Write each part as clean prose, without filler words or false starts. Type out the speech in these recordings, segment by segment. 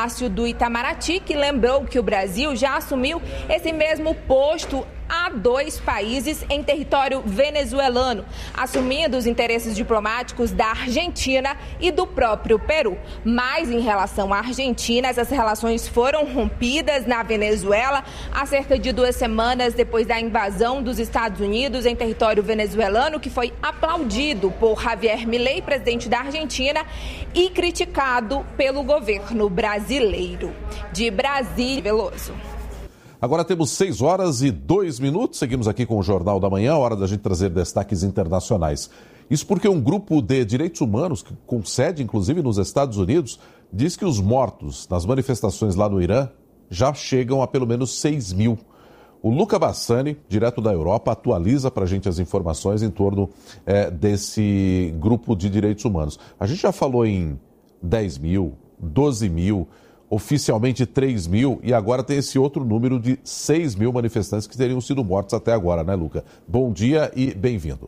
Palácio do Itamaraty, que lembrou que o Brasil já assumiu esse mesmo posto a 2 países em território venezuelano, assumindo os interesses diplomáticos da Argentina e do próprio Peru. Mas em relação à Argentina, essas relações foram rompidas na Venezuela há cerca de 2 semanas depois da invasão dos Estados Unidos em território venezuelano, que foi aplaudido por Javier Milei, presidente da Argentina, e criticado pelo governo brasileiro. De Brasília, Veloso. Agora temos 6h02. Seguimos aqui com o Jornal da Manhã, hora da gente trazer destaques internacionais. Isso porque um grupo de direitos humanos, com sede inclusive nos Estados Unidos, diz que os mortos nas manifestações lá no Irã já chegam a pelo menos 6 mil. O Luca Bassani, direto da Europa, atualiza para a gente as informações em torno desse grupo de direitos humanos. A gente já falou em 10 mil, 12 mil... oficialmente 3 mil, e agora tem esse outro número de 6 mil manifestantes que teriam sido mortos até agora, né, Luca? Bom dia e bem-vindo.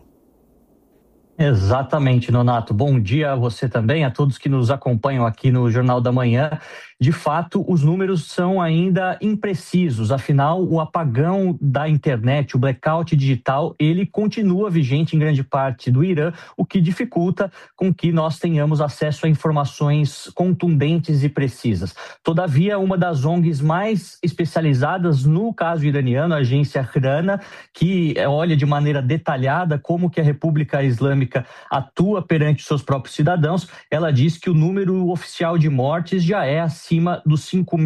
Exatamente, Nonato. Bom dia a você também, a todos que nos acompanham aqui no Jornal da Manhã. De fato, os números são ainda imprecisos, afinal, o apagão da internet, o blackout digital, ele continua vigente em grande parte do Irã, o que dificulta com que nós tenhamos acesso a informações contundentes e precisas. Todavia, uma das ONGs mais especializadas no caso iraniano, a agência Hrana, que olha de maneira detalhada como que a República Islâmica atua perante seus próprios cidadãos, ela diz que o número oficial de mortes já é acima dos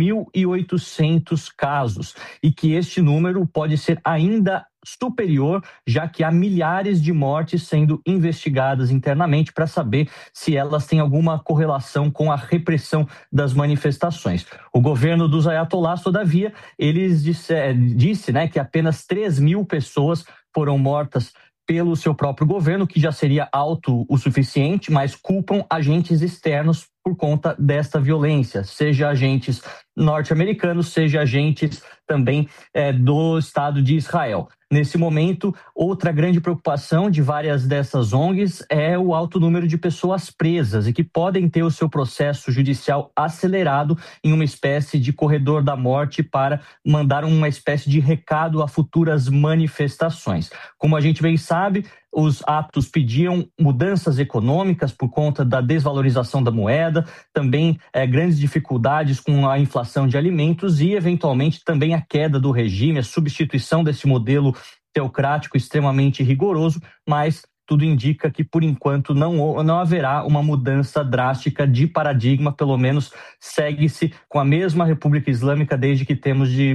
5.800 casos e que este número pode ser ainda superior, já que há milhares de mortes sendo investigadas internamente para saber se elas têm alguma correlação com a repressão das manifestações. O governo dos ayatollahs, todavia, eles disse que apenas 3 mil pessoas foram mortas pelo seu próprio governo, que já seria alto o suficiente, mas culpam agentes externos por conta desta violência, seja agentes norte-americanos, seja agentes também do Estado de Israel. Nesse momento, outra grande preocupação de várias dessas ONGs é o alto número de pessoas presas e que podem ter o seu processo judicial acelerado em uma espécie de corredor da morte para mandar uma espécie de recado a futuras manifestações. Como a gente bem sabe, os atos pediam mudanças econômicas por conta da desvalorização da moeda, também grandes dificuldades com a inflação de alimentos e, eventualmente, também a queda do regime, a substituição desse modelo teocrático extremamente rigoroso, mas tudo indica que, por enquanto, não haverá uma mudança drástica de paradigma, pelo menos segue-se com a mesma República Islâmica desde que temos de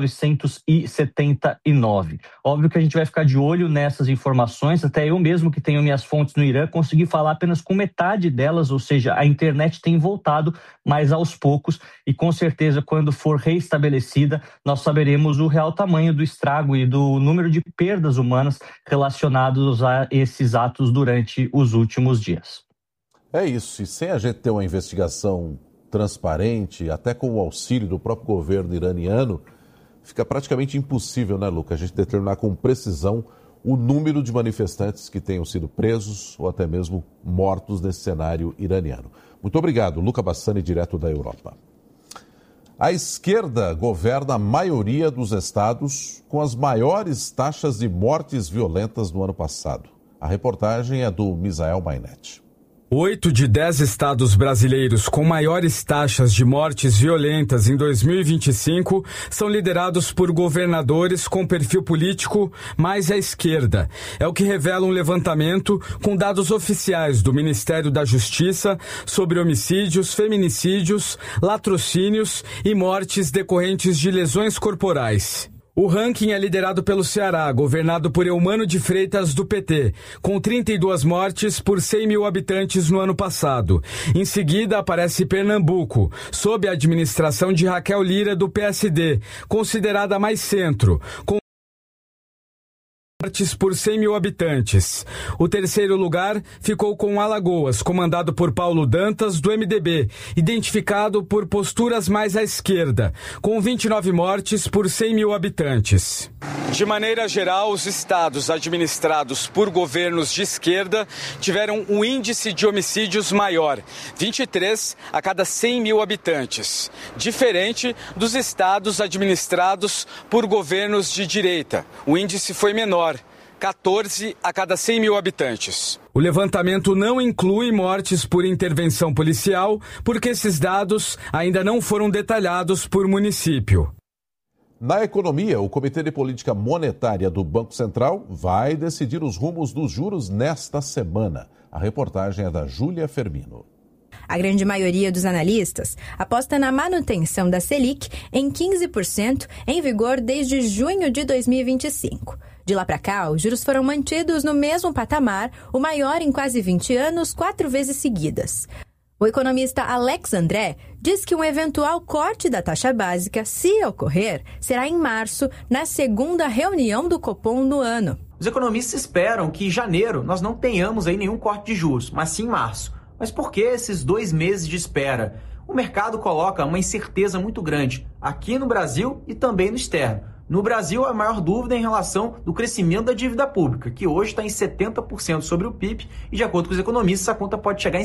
1979. Óbvio que a gente vai ficar de olho nessas informações, até eu mesmo que tenho minhas fontes no Irã, consegui falar apenas com metade delas, ou seja, a internet tem voltado, mas aos poucos, e com certeza quando for reestabelecida, nós saberemos o real tamanho do estrago e do número de perdas humanas relacionados a esses atos durante os últimos dias. É isso, e sem a gente ter uma investigação transparente, até com o auxílio do próprio governo iraniano, fica praticamente impossível, né, Luca, a gente determinar com precisão o número de manifestantes que tenham sido presos ou até mesmo mortos nesse cenário iraniano. Muito obrigado, Luca Bassani, direto da Europa. A esquerda governa a maioria dos estados com as maiores taxas de mortes violentas no ano passado. A reportagem é do Misael Mainetti. 8 de 10 estados brasileiros com maiores taxas de mortes violentas em 2025 são liderados por governadores com perfil político mais à esquerda. É o que revela um levantamento com dados oficiais do Ministério da Justiça sobre homicídios, feminicídios, latrocínios e mortes decorrentes de lesões corporais. O ranking é liderado pelo Ceará, governado por Eumano de Freitas, do PT, com 32 mortes por 100 mil habitantes no ano passado. Em seguida, aparece Pernambuco, sob a administração de Raquel Lira, do PSD, considerada mais centro, com mortes por 100 mil habitantes. O terceiro lugar ficou com Alagoas, comandado por Paulo Dantas, do MDB, identificado por posturas mais à esquerda, com 29 mortes por 100 mil habitantes. De maneira geral, os estados administrados por governos de esquerda tiveram um índice de homicídios maior, 23 a cada 100 mil habitantes, diferente dos estados administrados por governos de direita. O índice foi menor, 14 a cada 100 mil habitantes. O levantamento não inclui mortes por intervenção policial, porque esses dados ainda não foram detalhados por município. Na economia, o Comitê de Política Monetária do Banco Central vai decidir os rumos dos juros nesta semana. A reportagem é da Júlia Fermino. A grande maioria dos analistas aposta na manutenção da Selic em 15%, em vigor desde junho de 2025. De lá para cá, os juros foram mantidos no mesmo patamar, o maior em quase 20 anos, 4 vezes seguidas. O economista Alex André diz que um eventual corte da taxa básica, se ocorrer, será em março, na segunda reunião do Copom no ano. Os economistas esperam que em janeiro nós não tenhamos aí nenhum corte de juros, mas sim em março. Mas por que esses 2 meses de espera? O mercado coloca uma incerteza muito grande aqui no Brasil e também no externo. No Brasil, a maior dúvida é em relação do crescimento da dívida pública, que hoje está em 70% sobre o PIB e, de acordo com os economistas, a conta pode chegar em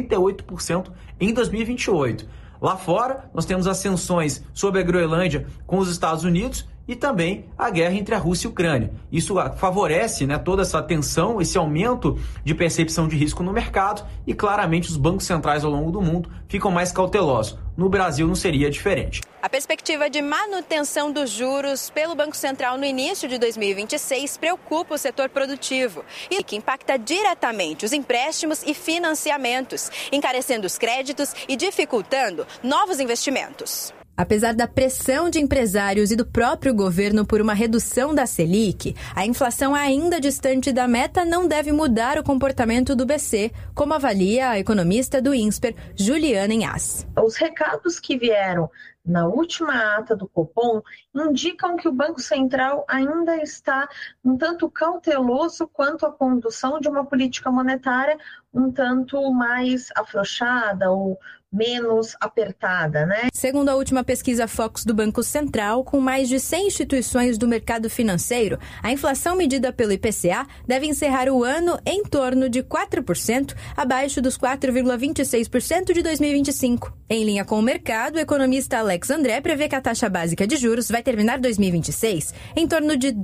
78% em 2028. Lá fora, nós temos as tensões sobre a Groenlândia com os Estados Unidos e também a guerra entre a Rússia e a Ucrânia. Isso favorece, toda essa tensão, esse aumento de percepção de risco no mercado e claramente os bancos centrais ao longo do mundo ficam mais cautelosos. No Brasil não seria diferente. A perspectiva de manutenção dos juros pelo Banco Central no início de 2026 preocupa o setor produtivo e que impacta diretamente os empréstimos e financiamentos, encarecendo os créditos e dificultando novos investimentos. Apesar da pressão de empresários e do próprio governo por uma redução da Selic, a inflação ainda distante da meta não deve mudar o comportamento do BC, como avalia a economista do INSPER, Juliana Inhas. Os recados que vieram na última ata do Copom indicam que o Banco Central ainda está um tanto cauteloso quanto à condução de uma política monetária um tanto mais afrouxada ou menos apertada, Segundo a última pesquisa Focus do Banco Central, com mais de 100 instituições do mercado financeiro, a inflação medida pelo IPCA deve encerrar o ano em torno de 4%, abaixo dos 4,26% de 2025. Em linha com o mercado, o economista Alex André prevê que a taxa básica de juros vai terminar 2026 em torno de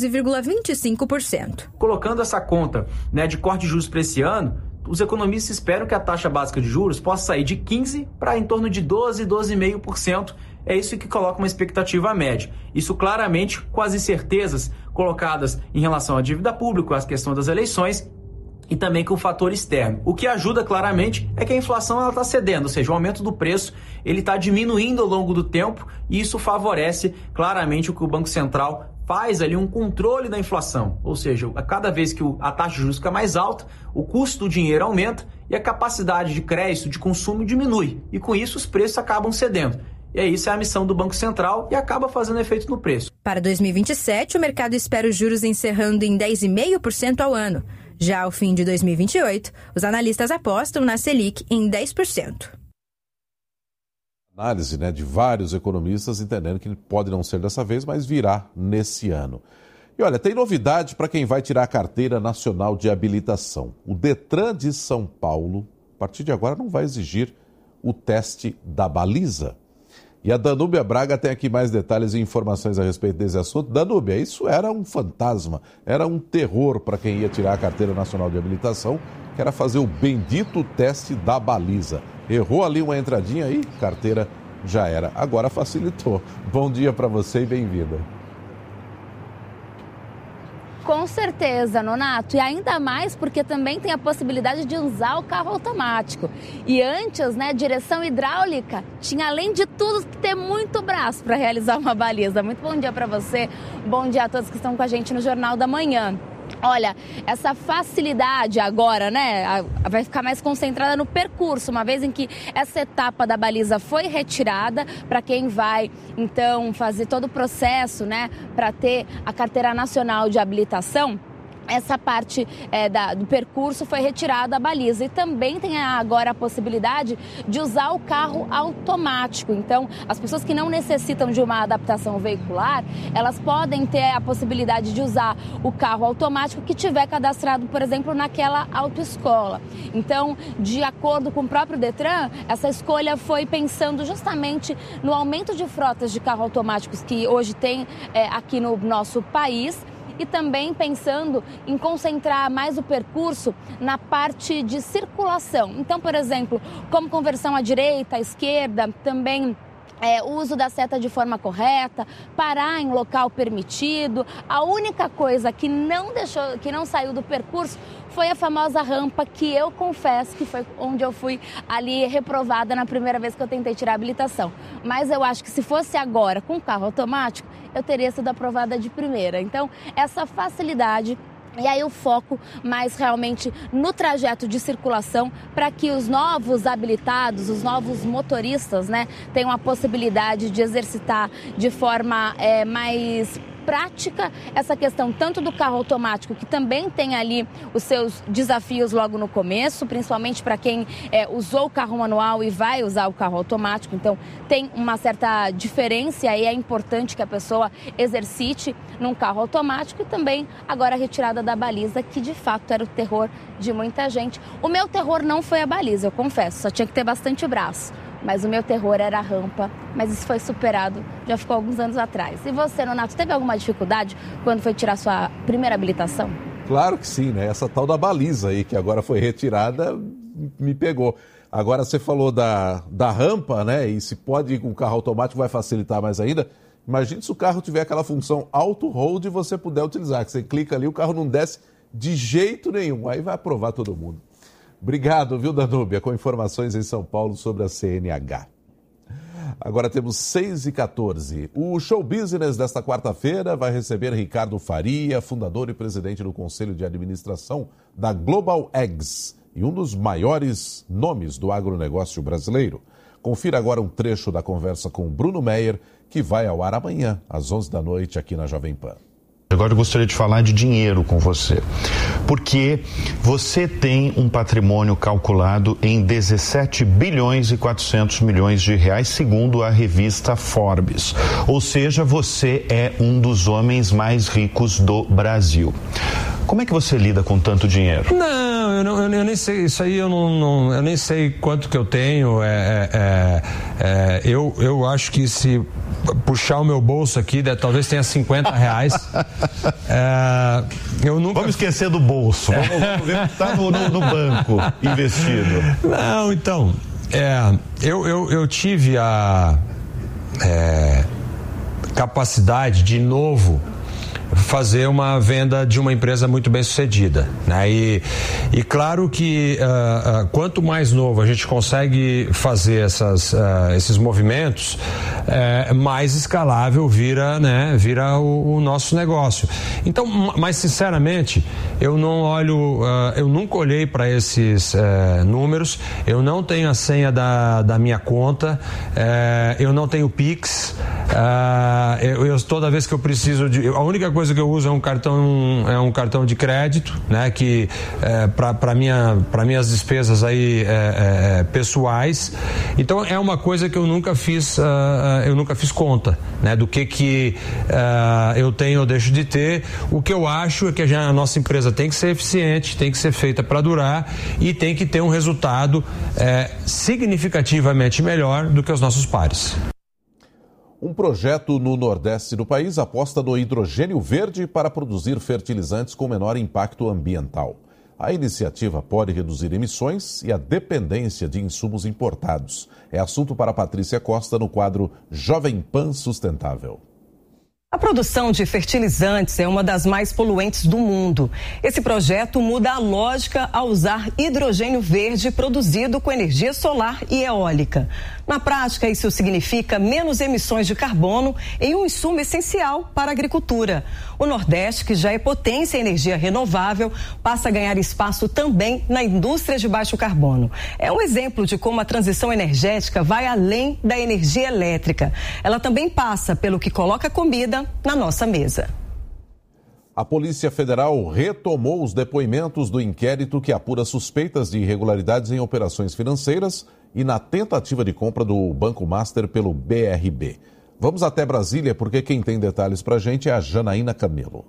12,25%. Colocando essa conta de corte de juros para esse ano, os economistas esperam que a taxa básica de juros possa sair de 15% para em torno de 12%, 12,5%. É isso que coloca uma expectativa média. Isso claramente com as incertezas colocadas em relação à dívida pública, à questão das eleições e também com o fator externo. O que ajuda claramente é que a inflação está cedendo, ou seja, o aumento do preço ele está diminuindo ao longo do tempo e isso favorece claramente o que o Banco Central faz ali um controle da inflação, ou seja, a cada vez que a taxa de juros fica mais alta, o custo do dinheiro aumenta e a capacidade de crédito, de consumo diminui. E com isso os preços acabam cedendo. E isso é a missão do Banco Central e acaba fazendo efeito no preço. Para 2027, o mercado espera os juros encerrando em 10,5% ao ano. Já ao fim de 2028, os analistas apostam na Selic em 10%. Análise de vários economistas entendendo que pode não ser dessa vez, mas virá nesse ano. E olha, tem novidade para quem vai tirar a Carteira Nacional de Habilitação. O Detran de São Paulo, a partir de agora, não vai exigir o teste da baliza. E a Danúbia Braga tem aqui mais detalhes e informações a respeito desse assunto. Danúbia, isso era um fantasma, era um terror para quem ia tirar a Carteira Nacional de Habilitação, que era fazer o bendito teste da baliza. Errou ali uma entradinha aí, carteira já era. Agora facilitou. Bom dia para você e bem-vinda. Com certeza, Nonato, e ainda mais porque também tem a possibilidade de usar o carro automático. E antes, direção hidráulica tinha, além de tudo, que ter muito braço para realizar uma baliza. Muito bom dia para você, bom dia a todos que estão com a gente no Jornal da Manhã. olha, essa facilidade agora, né, vai ficar mais concentrada no percurso, uma vez em que essa etapa da baliza foi retirada para quem vai, então, fazer todo o processo, né, para ter a carteira nacional de habilitação. Essa parte do percurso foi retirada a baliza e também tem agora a possibilidade de usar o carro automático. Então, as pessoas que não necessitam de uma adaptação veicular, elas podem ter a possibilidade de usar o carro automático que tiver cadastrado, por exemplo, naquela autoescola. Então, de acordo com o próprio Detran, essa escolha foi pensando justamente no aumento de frotas de carros automáticos que hoje tem aqui no nosso país, e também pensando em concentrar mais o percurso na parte de circulação. Então, por exemplo, como conversão à direita, à esquerda, também o uso da seta de forma correta, parar em local permitido. A única coisa que não saiu do percurso foi a famosa rampa, que eu confesso que foi onde eu fui ali reprovada na primeira vez que eu tentei tirar a habilitação. Mas eu acho que se fosse agora com carro automático, eu teria sido aprovada de primeira. Então, essa facilidade. E aí o foco mais realmente no trajeto de circulação para que os novos habilitados, os novos motoristas, né, tenham a possibilidade de exercitar de forma mais prática essa questão tanto do carro automático, que também tem ali os seus desafios logo no começo, principalmente para quem usou o carro manual e vai usar o carro automático. Então tem uma certa diferença e aí é importante que a pessoa exercite num carro automático, e também agora a retirada da baliza, que de fato era o terror de muita gente. O meu terror não foi a baliza, eu confesso, só tinha que ter bastante braço. Mas o meu terror era a rampa, mas isso foi superado, já ficou alguns anos atrás. E você, Nonato, teve alguma dificuldade quando foi tirar sua primeira habilitação? Claro que sim, né? Essa tal da baliza aí, que agora foi retirada, me pegou. Agora você falou da rampa, né? E se pode ir com o carro automático vai facilitar mais ainda. Imagine se o carro tiver aquela função auto-hold e você puder utilizar, que você clica ali, o carro não desce de jeito nenhum. Aí vai aprovar todo mundo. Obrigado, viu, Danúbia, com informações em São Paulo sobre a CNH. Agora temos 6h14. O Show Business desta quarta-feira vai receber Ricardo Faria, fundador e presidente do Conselho de Administração da Global Eggs e um dos maiores nomes do agronegócio brasileiro. Confira agora um trecho da conversa com Bruno Meyer, que vai ao ar amanhã, às 11 da noite, aqui na Jovem Pan. Agora eu gostaria de falar de dinheiro com você, porque você tem um patrimônio calculado em 17 bilhões e 400 milhões de reais, segundo a revista Forbes. Ou seja, você é um dos homens mais ricos do Brasil. Como é que você lida com tanto dinheiro? Não, eu nem sei, isso aí eu nem sei quanto que eu tenho. Eu acho que se puxar o meu bolso aqui, talvez tenha 50 reais. Vamos esquecer do bolso, vamos ver o que está no banco investido. Não, então, eu tive a capacidade de novo fazer uma venda de uma empresa muito bem sucedida, né? E claro que quanto mais novo a gente consegue fazer esses movimentos, mais escalável vira o nosso negócio. Então, mas sinceramente, eu nunca olhei para esses números, eu não tenho a senha da minha conta, eu não tenho Pix, toda vez que eu preciso a única coisa que eu uso é um cartão de crédito, né, que para minhas despesas aí pessoais. Então é uma coisa que eu nunca fiz conta, né, do que eu tenho ou deixo de ter. O que eu acho é que a nossa empresa tem que ser eficiente, tem que ser feita para durar e tem que ter um resultado significativamente melhor do que os nossos pares. Um projeto no Nordeste do país aposta no hidrogênio verde para produzir fertilizantes com menor impacto ambiental. A iniciativa pode reduzir emissões e a dependência de insumos importados. É assunto para Patrícia Costa no quadro Jovem Pan Sustentável. A produção de fertilizantes é uma das mais poluentes do mundo. Esse projeto muda a lógica ao usar hidrogênio verde produzido com energia solar e eólica. Na prática, isso significa menos emissões de carbono em um insumo essencial para a agricultura. O Nordeste, que já é potência em energia renovável, passa a ganhar espaço também na indústria de baixo carbono. É um exemplo de como a transição energética vai além da energia elétrica. Ela também passa pelo que coloca comida na nossa mesa. A Polícia Federal retomou os depoimentos do inquérito que apura suspeitas de irregularidades em operações financeiras e na tentativa de compra do Banco Master pelo BRB. Vamos até Brasília, porque quem tem detalhes para a gente é a Janaína Camelo.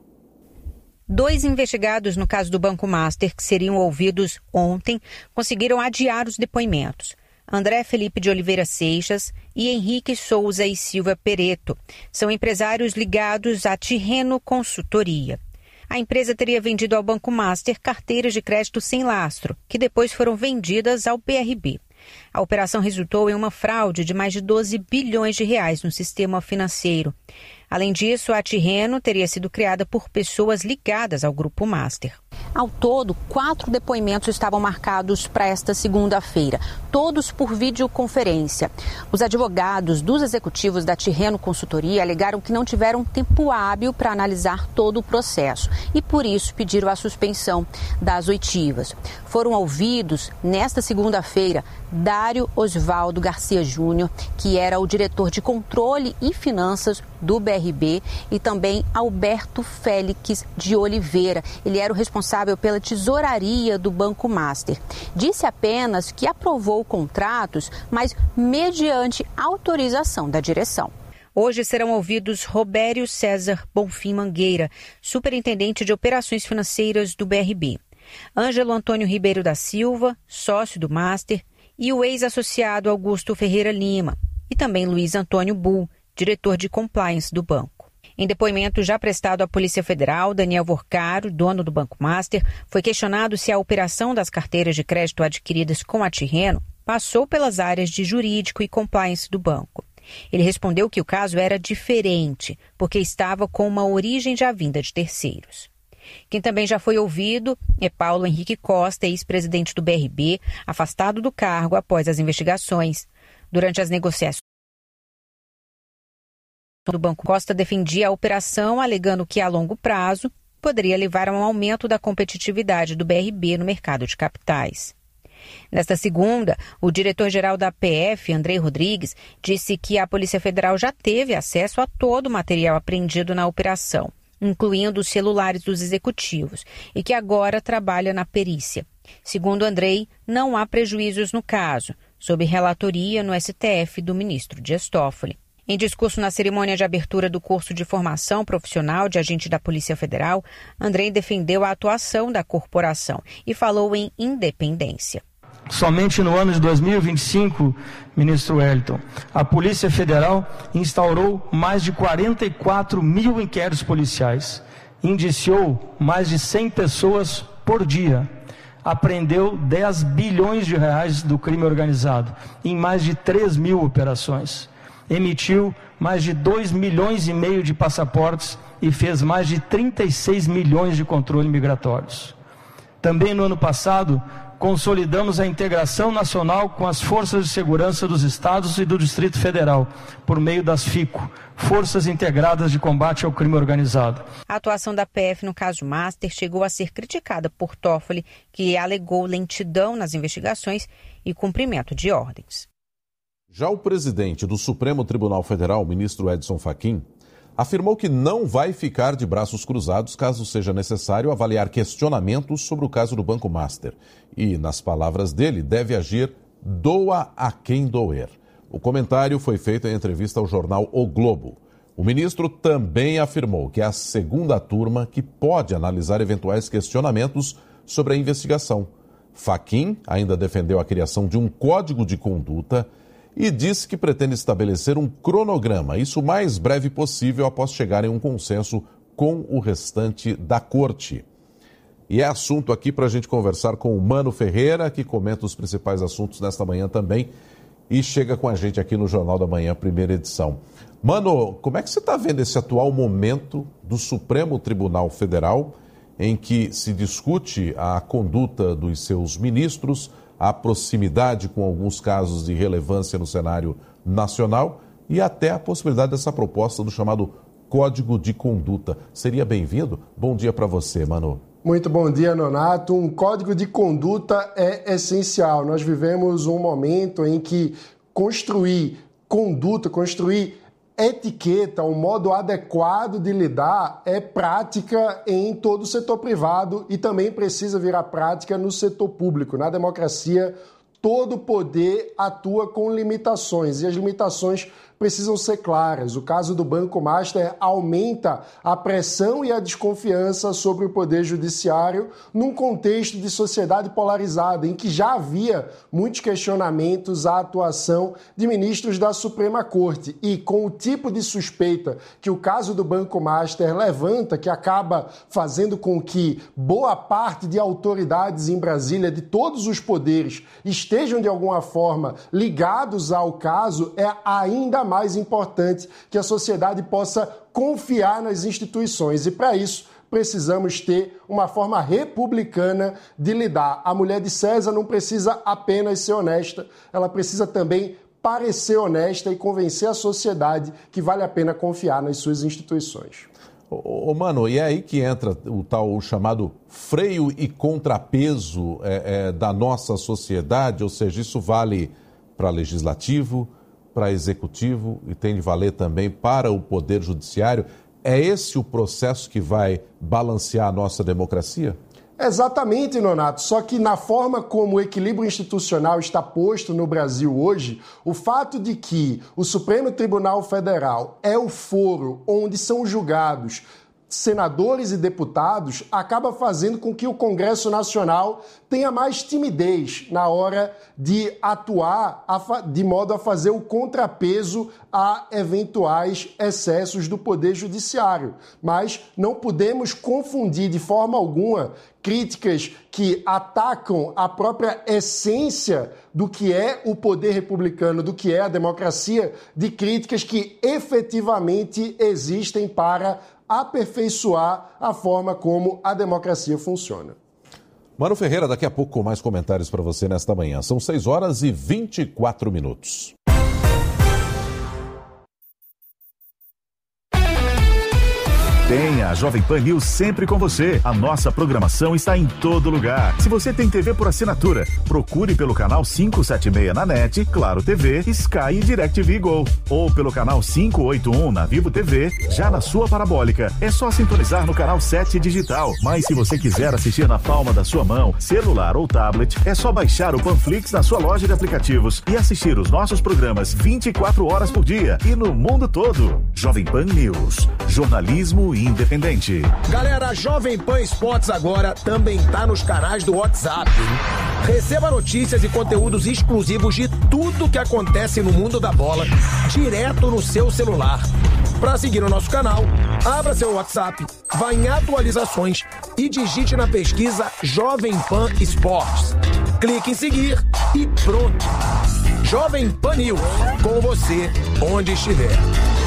2 investigados no caso do Banco Master, que seriam ouvidos ontem, conseguiram adiar os depoimentos. André Felipe de Oliveira Seixas e Henrique Souza e Silva Pereto são empresários ligados à Tirreno Consultoria. A empresa teria vendido ao Banco Master carteiras de crédito sem lastro, que depois foram vendidas ao BRB. A operação resultou em uma fraude de mais de 12 bilhões de reais no sistema financeiro. Além disso, a Tirreno teria sido criada por pessoas ligadas ao Grupo Master. Ao todo, 4 depoimentos estavam marcados para esta segunda-feira, todos por videoconferência. Os advogados dos executivos da Tirreno Consultoria alegaram que não tiveram tempo hábil para analisar todo o processo e, por isso, pediram a suspensão das oitivas. Foram ouvidos, nesta segunda-feira, Dário Osvaldo Garcia Júnior, que era o diretor de controle e finanças do BRB, e também Alberto Félix de Oliveira. Ele era o responsável pela tesouraria do Banco Master. Disse apenas que aprovou contratos, mas mediante autorização da direção. Hoje serão ouvidos Robério César Bonfim Mangueira, superintendente de operações financeiras do BRB, Ângelo Antônio Ribeiro da Silva, sócio do Master, e o ex-associado Augusto Ferreira Lima, e também Luiz Antônio Bull, diretor de compliance do banco. Em depoimento já prestado à Polícia Federal, Daniel Vorcaro, dono do Banco Master, foi questionado se a operação das carteiras de crédito adquiridas com a Tirreno passou pelas áreas de jurídico e compliance do banco. Ele respondeu que o caso era diferente, porque estava com uma origem já vinda de terceiros. Quem também já foi ouvido é Paulo Henrique Costa, ex-presidente do BRB, afastado do cargo após as investigações. Durante as negociações do Banco, Costa defendia a operação, alegando que a longo prazo poderia levar a um aumento da competitividade do BRB no mercado de capitais. Nesta segunda, o diretor-geral da PF, Andrei Rodrigues, disse que a Polícia Federal já teve acesso a todo o material apreendido na operação, incluindo os celulares dos executivos, e que agora trabalha na perícia. Segundo Andrei, não há prejuízos no caso, sob relatoria no STF do ministro Dias Toffoli. Em discurso na cerimônia de abertura do curso de formação profissional de agente da Polícia Federal, Andrei defendeu a atuação da corporação e falou em independência. Somente no ano de 2025, ministro Wellington, a Polícia Federal instaurou mais de 44 mil inquéritos policiais, indiciou mais de 100 pessoas por dia, apreendeu 10 bilhões de reais do crime organizado em mais de 3 mil operações, emitiu mais de 2 milhões e meio de passaportes e fez mais de 36 milhões de controles migratórios. Também no ano passado, consolidamos a integração nacional com as forças de segurança dos estados e do Distrito Federal, por meio das FICO, Forças Integradas de Combate ao Crime Organizado. A atuação da PF no caso Master chegou a ser criticada por Toffoli, que alegou lentidão nas investigações e cumprimento de ordens. Já o presidente do Supremo Tribunal Federal, o ministro Edson Fachin, afirmou que não vai ficar de braços cruzados caso seja necessário avaliar questionamentos sobre o caso do Banco Master. E, nas palavras dele, deve agir doa a quem doer. O comentário foi feito em entrevista ao jornal O Globo. O ministro também afirmou que é a segunda turma que pode analisar eventuais questionamentos sobre a investigação. Fachin ainda defendeu a criação de um código de conduta e disse que pretende estabelecer um cronograma, isso o mais breve possível após chegar em um consenso com o restante da corte. E é assunto aqui para a gente conversar com o Mano Ferreira, que comenta os principais assuntos nesta manhã também e chega com a gente aqui no Jornal da Manhã, primeira edição. Mano, como é que você está vendo esse atual momento do Supremo Tribunal Federal, em que se discute a conduta dos seus ministros a proximidade com alguns casos de relevância no cenário nacional e até a possibilidade dessa proposta do chamado Código de Conduta. Seria bem-vindo? Bom dia para você, Manu. Muito bom dia, Nonato. Um código de conduta é essencial. Nós vivemos um momento em que construir conduta, construir etiqueta, um modo adequado de lidar é prática em todo o setor privado e também precisa virar prática no setor público. Na democracia, todo poder atua com limitações e as limitações precisam ser claras. O caso do Banco Master aumenta a pressão e a desconfiança sobre o Poder Judiciário num contexto de sociedade polarizada, em que já havia muitos questionamentos à atuação de ministros da Suprema Corte. E com o tipo de suspeita que o caso do Banco Master levanta, que acaba fazendo com que boa parte de autoridades em Brasília, de todos os poderes, estejam de alguma forma ligados ao caso, é ainda mais importante que a sociedade possa confiar nas instituições. E para isso, precisamos ter uma forma republicana de lidar. A mulher de César não precisa apenas ser honesta, ela precisa também parecer honesta e convencer a sociedade que vale a pena confiar nas suas instituições. Mano, e é aí que entra o chamado freio e contrapeso da nossa sociedade, ou seja, isso vale para legislativo, para executivo e tem de valer também para o Poder Judiciário. É esse o processo que vai balancear a nossa democracia? Exatamente, Nonato. Só que na forma como o equilíbrio institucional está posto no Brasil hoje, o fato de que o Supremo Tribunal Federal é o foro onde são julgados senadores e deputados acaba fazendo com que o Congresso Nacional tenha mais timidez na hora de atuar de modo a fazer o contrapeso a eventuais excessos do Poder Judiciário. Mas não podemos confundir de forma alguma críticas que atacam a própria essência do que é o poder republicano, do que é a democracia, de críticas que efetivamente existem para aperfeiçoar a forma como a democracia funciona. Mano Ferreira, daqui a pouco com mais comentários para você nesta manhã. São 6h24. Tenha a Jovem Pan News sempre com você. A nossa programação está em todo lugar. Se você tem TV por assinatura, procure pelo canal 576 na NET, Claro TV, Sky e DirecTV Go. Ou pelo canal 581 na Vivo TV, já na sua parabólica. É só sintonizar no canal 7 digital. Mas se você quiser assistir na palma da sua mão, celular ou tablet, é só baixar o Panflix na sua loja de aplicativos e assistir os nossos programas 24 horas por dia e no mundo todo. Jovem Pan News. Jornalismo independente. Galera, a Jovem Pan Esportes agora também tá nos canais do WhatsApp. Receba notícias e conteúdos exclusivos de tudo que acontece no mundo da bola, direto no seu celular. Para seguir o nosso canal, abra seu WhatsApp, vá em atualizações e digite na pesquisa Jovem Pan Esportes. Clique em seguir e pronto. Jovem Pan News, com você onde estiver.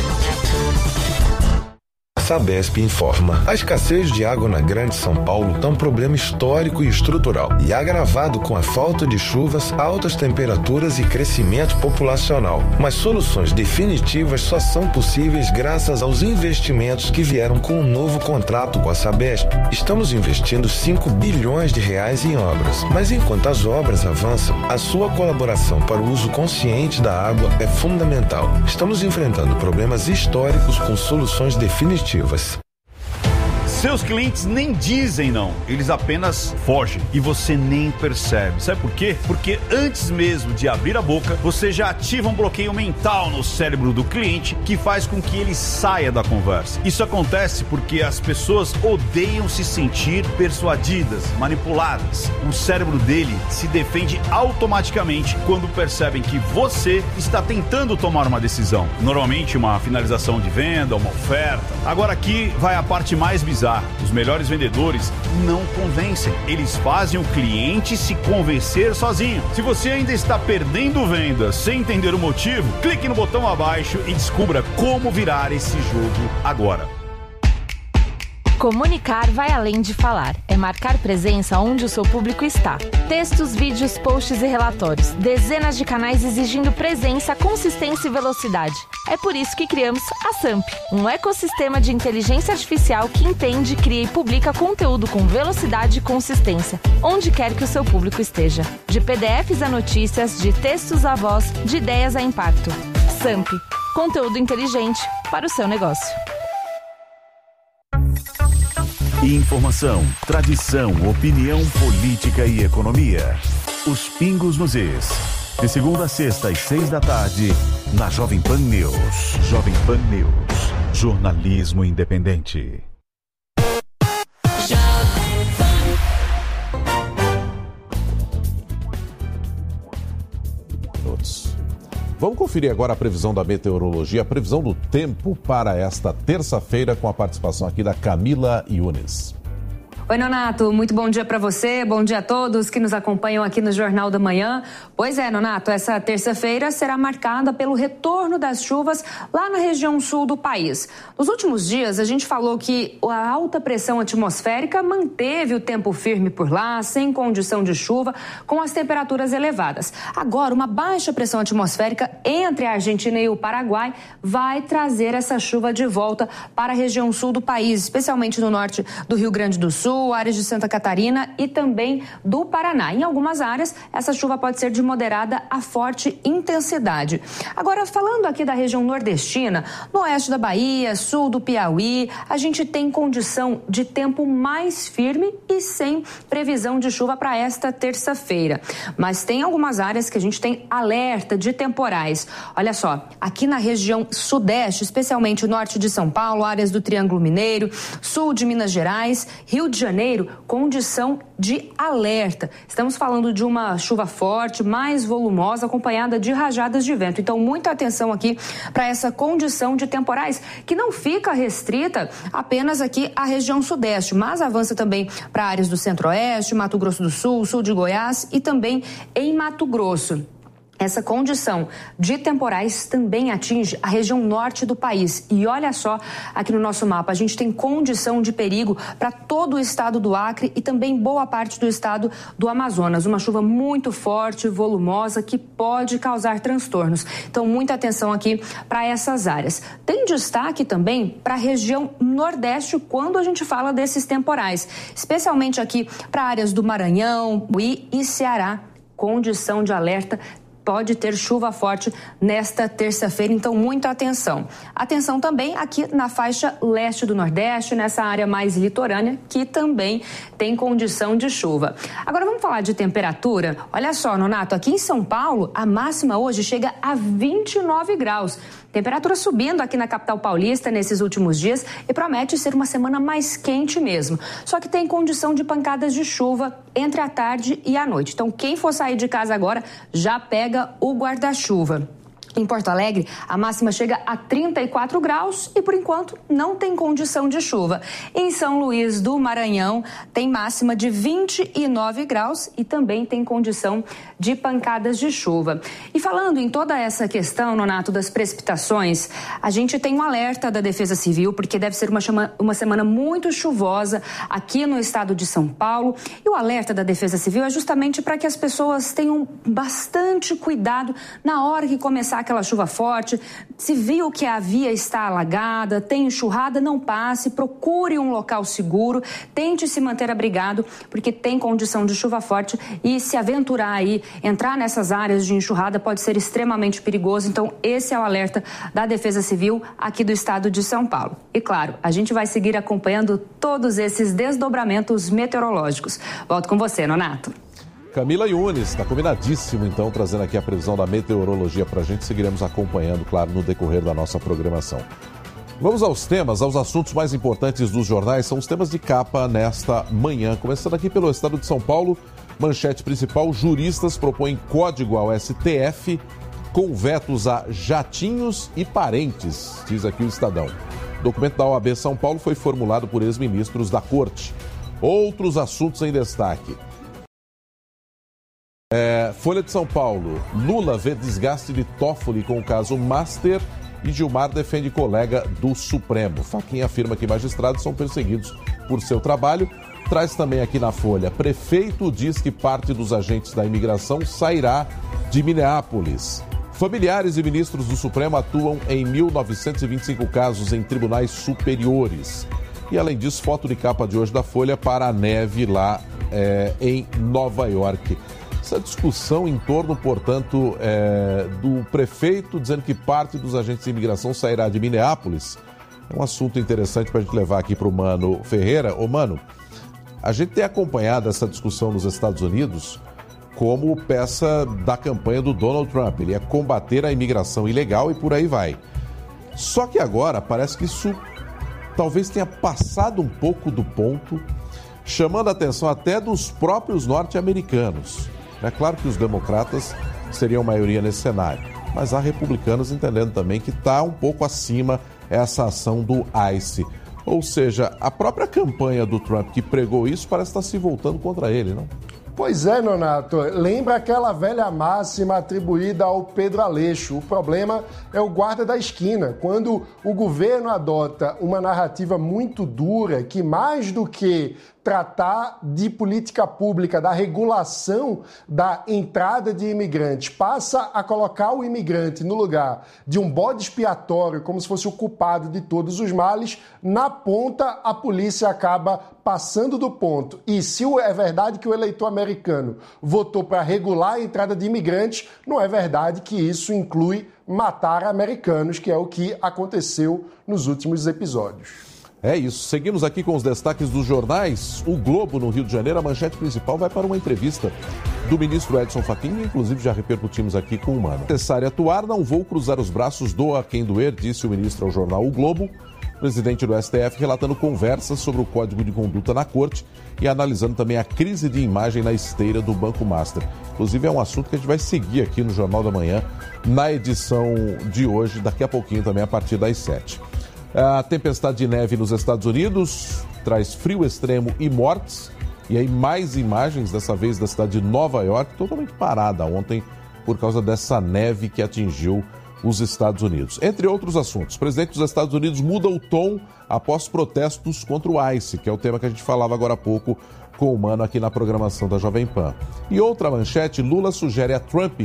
Sabesp informa. A escassez de água na Grande São Paulo é um problema histórico e estrutural e agravado com a falta de chuvas, altas temperaturas e crescimento populacional. Mas soluções definitivas só são possíveis graças aos investimentos que vieram com o novo contrato com a Sabesp. Estamos investindo 5 bilhões de reais em obras, mas enquanto as obras avançam, a sua colaboração para o uso consciente da água é fundamental. Estamos enfrentando problemas históricos com soluções definitivas. Seus clientes nem dizem não, eles apenas fogem e você nem percebe. Sabe por quê? Porque antes mesmo de abrir a boca, você já ativa um bloqueio mental no cérebro do cliente que faz com que ele saia da conversa. Isso acontece porque as pessoas odeiam se sentir persuadidas, manipuladas. O cérebro dele se defende automaticamente quando percebem que você está tentando tomar uma decisão. Normalmente uma finalização de venda, uma oferta. Agora aqui vai a parte mais bizarra. Os melhores vendedores não convencem. Eles fazem o cliente se convencer sozinho. Se você ainda está perdendo vendas sem entender o motivo, clique no botão abaixo e descubra como virar esse jogo agora. Comunicar vai além de falar. É marcar presença onde o seu público está. Textos, vídeos, posts e relatórios. Dezenas de canais exigindo presença, consistência e velocidade. É por isso que criamos a SAMP, um ecossistema de inteligência artificial que entende, cria e publica conteúdo com velocidade e consistência, onde quer que o seu público esteja. De PDFs a notícias, de textos a voz, de ideias a impacto. SAMP, conteúdo inteligente para o seu negócio. Informação, tradição, opinião, política e economia. Os pingos nos is. De segunda a sexta às 6 da tarde, na Jovem Pan News. Jovem Pan News. Jornalismo independente. Vamos conferir agora a previsão da meteorologia, a previsão do tempo para esta terça-feira, com a participação aqui da Camila Yunes. Oi, Nonato, muito bom dia para você, bom dia a todos que nos acompanham aqui no Jornal da Manhã. Pois é, Nonato, essa terça-feira será marcada pelo retorno das chuvas lá na região sul do país. Nos últimos dias, a gente falou que a alta pressão atmosférica manteve o tempo firme por lá, sem condição de chuva, com as temperaturas elevadas. Agora, uma baixa pressão atmosférica entre a Argentina e o Paraguai vai trazer essa chuva de volta para a região sul do país, especialmente no norte do Rio Grande do Sul, áreas de Santa Catarina e também do Paraná. Em algumas áreas, essa chuva pode ser de moderada a forte intensidade. Agora, falando aqui da região nordestina, no oeste da Bahia, sul do Piauí, a gente tem condição de tempo mais firme e sem previsão de chuva para esta terça-feira. Mas tem algumas áreas que a gente tem alerta de temporais. Olha só, aqui na região sudeste, especialmente o norte de São Paulo, áreas do Triângulo Mineiro, sul de Minas Gerais, Rio de Janeiro, condição de alerta. Estamos falando de uma chuva forte, mais volumosa, acompanhada de rajadas de vento. Então, muita atenção aqui para essa condição de temporais, que não fica restrita apenas aqui à região sudeste, mas avança também para áreas do centro-oeste, Mato Grosso do Sul, sul de Goiás e também em Mato Grosso. Essa condição de temporais também atinge a região norte do país. E olha só, aqui no nosso mapa, a gente tem condição de perigo para todo o estado do Acre e também boa parte do estado do Amazonas. Uma chuva muito forte, volumosa, que pode causar transtornos. Então, muita atenção aqui para essas áreas. Tem destaque também para a região nordeste quando a gente fala desses temporais, especialmente aqui para áreas do Maranhão, e Ceará. Condição de alerta. Pode ter chuva forte nesta terça-feira, então muita atenção. Atenção também aqui na faixa leste do Nordeste, nessa área mais litorânea, que também tem condição de chuva. Agora vamos falar de temperatura. Olha só, Nonato, aqui em São Paulo, a máxima hoje chega a 29 graus. Temperatura subindo aqui na capital paulista nesses últimos dias e promete ser uma semana mais quente mesmo. Só que tem condição de pancadas de chuva entre a tarde e a noite. Então, quem for sair de casa agora, já pega o guarda-chuva. Em Porto Alegre, a máxima chega a 34 graus e, por enquanto, não tem condição de chuva. Em São Luís do Maranhão, tem máxima de 29 graus e também tem condição de pancadas de chuva. E falando em toda essa questão, Nonato, das precipitações, a gente tem um alerta da Defesa Civil, porque deve ser uma semana muito chuvosa aqui no estado de São Paulo. E o alerta da Defesa Civil é justamente para que as pessoas tenham bastante cuidado na hora que começar aquela chuva forte. Se viu que a via está alagada, tem enxurrada, não passe, procure um local seguro, tente se manter abrigado, porque tem condição de chuva forte e se aventurar aí, entrar nessas áreas de enxurrada pode ser extremamente perigoso. Então, esse é o alerta da Defesa Civil aqui do estado de São Paulo. E claro, a gente vai seguir acompanhando todos esses desdobramentos meteorológicos. Volto com você, Nonato. Camila Yunes, está combinadíssimo, então, trazendo aqui a previsão da meteorologia para a gente. Seguiremos acompanhando, claro, no decorrer da nossa programação. Vamos aos temas, aos assuntos mais importantes dos jornais. São os temas de capa nesta manhã. Começando aqui pelo estado de São Paulo, manchete principal: juristas propõem código ao STF com vetos a jatinhos e parentes, diz aqui o Estadão. O documento da OAB São Paulo foi formulado por ex-ministros da Corte. Outros assuntos em destaque. Folha de São Paulo: Lula vê desgaste de Toffoli com o caso Master e Gilmar defende colega do Supremo. Fachin afirma que magistrados são perseguidos por seu trabalho. Traz também aqui na Folha: prefeito diz que parte dos agentes da imigração sairá de Minneapolis. Familiares e ministros do Supremo atuam em 1.925 casos em tribunais superiores. E além disso, foto de capa de hoje da Folha para a neve lá em Nova York. Essa discussão em torno, portanto, do prefeito dizendo que parte dos agentes de imigração sairá de Minneapolis, é um assunto interessante para a gente levar aqui para o Mano Ferreira. Ô Mano, a gente tem acompanhado essa discussão nos Estados Unidos como peça da campanha do Donald Trump. Ele ia combater a imigração ilegal e por aí vai. Só que agora parece que isso talvez tenha passado um pouco do ponto, chamando a atenção até dos próprios norte-americanos. É claro que os democratas seriam maioria nesse cenário, mas há republicanos entendendo também que está um pouco acima essa ação do ICE. Ou seja, a própria campanha do Trump que pregou isso parece estar se voltando contra ele, não? Pois é, Nonato. Lembra aquela velha máxima atribuída ao Pedro Aleixo: o problema é o guarda da esquina. Quando o governo adota uma narrativa muito dura, que mais do que tratar de política pública, da regulação da entrada de imigrantes, passa a colocar o imigrante no lugar de um bode expiatório, como se fosse o culpado de todos os males, na ponta a polícia acaba passando do ponto. E se é verdade que o eleitor americano votou para regular a entrada de imigrantes, não é verdade que isso inclui matar americanos, que é o que aconteceu nos últimos episódios. É isso. Seguimos aqui com os destaques dos jornais. O Globo, no Rio de Janeiro, a manchete principal vai para uma entrevista do ministro Edson Fachin, inclusive já repercutimos aqui com o Mano. Necessário atuar, não vou cruzar os braços, doa quem doer, disse o ministro ao jornal O Globo. Presidente do STF relatando conversas sobre o Código de Conduta na Corte e analisando também a crise de imagem na esteira do Banco Master. Inclusive é um assunto que a gente vai seguir aqui no Jornal da Manhã, na edição de hoje, daqui a pouquinho também, a partir das 7. A tempestade de neve nos Estados Unidos traz frio extremo e mortes. E aí mais imagens, dessa vez da cidade de Nova York, totalmente parada ontem por causa dessa neve que atingiu os Estados Unidos. Entre outros assuntos, o presidente dos Estados Unidos muda o tom após protestos contra o ICE, que é o tema que a gente falava agora há pouco com o Mano aqui na programação da Jovem Pan. E outra manchete: Lula sugere a Trump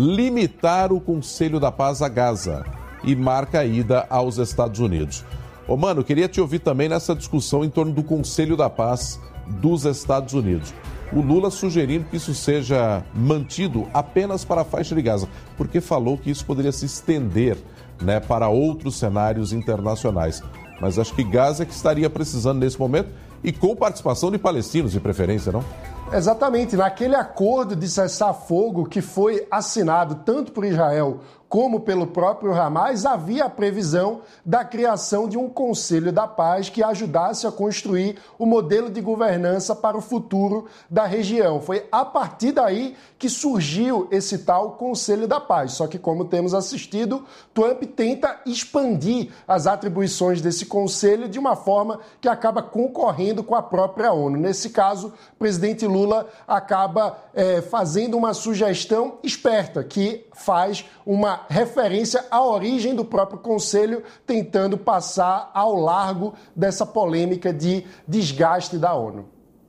limitar o Conselho da Paz a Gaza e marca a ida aos Estados Unidos. Ô Mano, queria te ouvir também nessa discussão em torno do Conselho da Paz dos Estados Unidos. O Lula sugerindo que isso seja mantido apenas para a faixa de Gaza, porque falou que isso poderia se estender, né, para outros cenários internacionais. Mas acho que Gaza é que estaria precisando nesse momento, e com participação de palestinos de preferência, não? Exatamente. Naquele acordo de cessar-fogo que foi assinado tanto por Israel como pelo próprio Hamas, havia a previsão da criação de um Conselho da Paz que ajudasse a construir o modelo de governança para o futuro da região. Foi a partir daí que surgiu esse tal Conselho da Paz. Só que, como temos assistido, Trump tenta expandir as atribuições desse conselho de uma forma que acaba concorrendo com a própria ONU. Nesse caso, o presidente Lula acaba fazendo uma sugestão esperta, que faz uma referência à origem do próprio Conselho, tentando passar ao largo dessa polêmica de desgaste da ONU.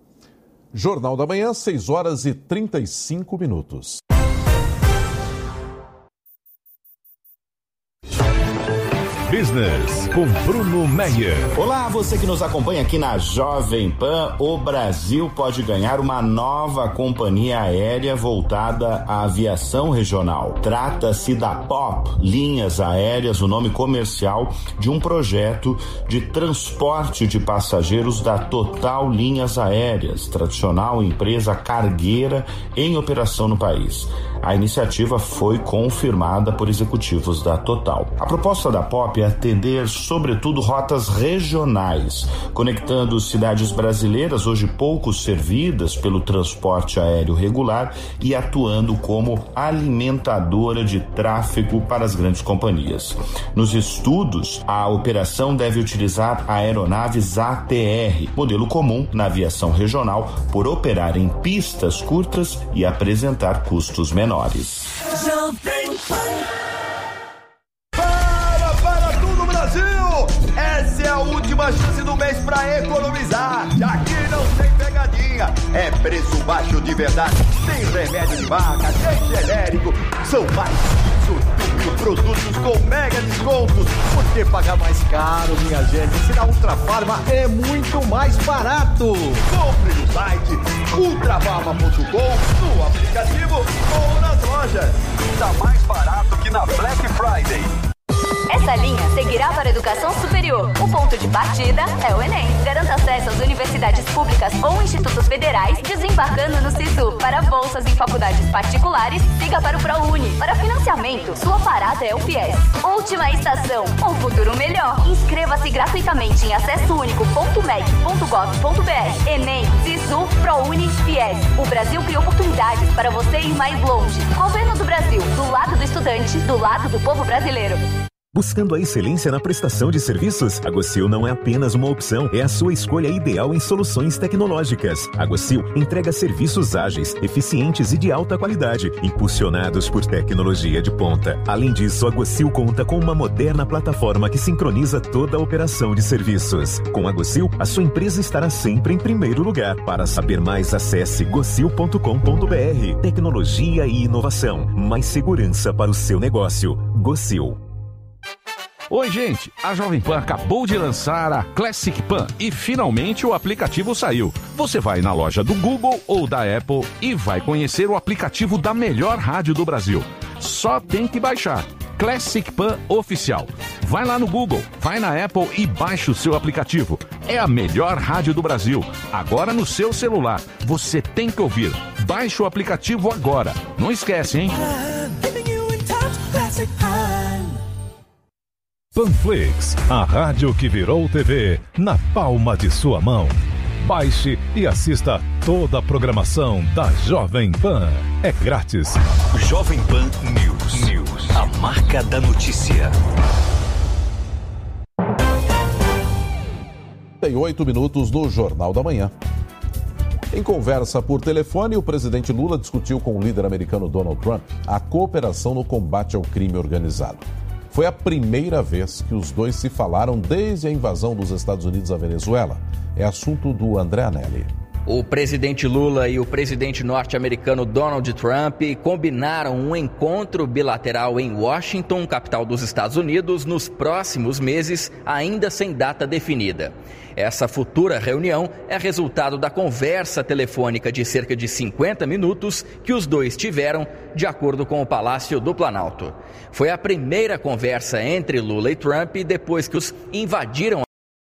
Jornal da Manhã, 6h35. Business com Bruno Meyer. Olá, você que nos acompanha aqui na Jovem Pan. O Brasil pode ganhar uma nova companhia aérea voltada à aviação regional. Trata-se da POP, Linhas Aéreas, o nome comercial de um projeto de transporte de passageiros da Total Linhas Aéreas, tradicional empresa cargueira em operação no país. A iniciativa foi confirmada por executivos da Total. A proposta da POP é atender, sobretudo, rotas regionais, conectando cidades brasileiras, hoje pouco servidas pelo transporte aéreo regular, e atuando como alimentadora de tráfego para as grandes companhias. Nos estudos, a operação deve utilizar aeronaves ATR, modelo comum na aviação regional, por operar em pistas curtas e apresentar custos menores. última chance do mês pra economizar. Aqui não tem pegadinha, é preço baixo de verdade. Tem remédio de marca, tem genérico. São mais de 18 mil produtos com mega descontos. Por que pagar mais caro, minha gente? Se na Ultrafarma é muito mais barato. Compre no site ultrafarma.com, no aplicativo ou nas lojas. Tá mais barato que na Black Friday. Essa linha seguirá para a educação superior. O ponto de partida é o Enem. Garanta acesso às universidades públicas ou institutos federais, desembarcando no SISU. Para bolsas em faculdades particulares, siga para o ProUni. Para financiamento, sua parada é o FIES. Última estação, um futuro melhor. Inscreva-se gratuitamente em acessounico.mec.gov.br. Enem, SISU, ProUni, FIES. O Brasil cria oportunidades para você ir mais longe. Governo do Brasil, do lado do estudante, do lado do povo brasileiro. Buscando a excelência na prestação de serviços? A Gocil não é apenas uma opção, é a sua escolha ideal em soluções tecnológicas. A Gocil entrega serviços ágeis, eficientes e de alta qualidade, impulsionados por tecnologia de ponta. Além disso, a Gocil conta com uma moderna plataforma que sincroniza toda a operação de serviços. Com a Gocil, a sua empresa estará sempre em primeiro lugar. Para saber mais, acesse gocil.com.br. Tecnologia e inovação. Mais segurança para o seu negócio. Gocil. Oi, gente! A Jovem Pan acabou de lançar a Classic Pan e finalmente o aplicativo saiu. Você vai na loja do Google ou da Apple e vai conhecer o aplicativo da melhor rádio do Brasil. Só tem que baixar. Classic Pan Oficial. Vai lá no Google, vai na Apple e baixa o seu aplicativo. É a melhor rádio do Brasil. Agora no seu celular. Você tem que ouvir. Baixe o aplicativo agora. Não esquece, hein? Panflix, a rádio que virou TV na palma de sua mão. Baixe e assista toda a programação da Jovem Pan. É grátis. Jovem Pan News. A marca da notícia. 8 minutos no Jornal da Manhã. Em conversa por telefone, o presidente Lula discutiu com o líder americano Donald Trump a cooperação no combate ao crime organizado. Foi a primeira vez que os dois se falaram desde a invasão dos Estados Unidos à Venezuela. É assunto do André Anelli. O presidente Lula e o presidente norte-americano Donald Trump combinaram um encontro bilateral em Washington, capital dos Estados Unidos, nos próximos meses, ainda sem data definida. Essa futura reunião é resultado da conversa telefônica de cerca de 50 minutos que os dois tiveram, de acordo com o Palácio do Planalto. Foi a primeira conversa entre Lula e Trump depois que os invadiram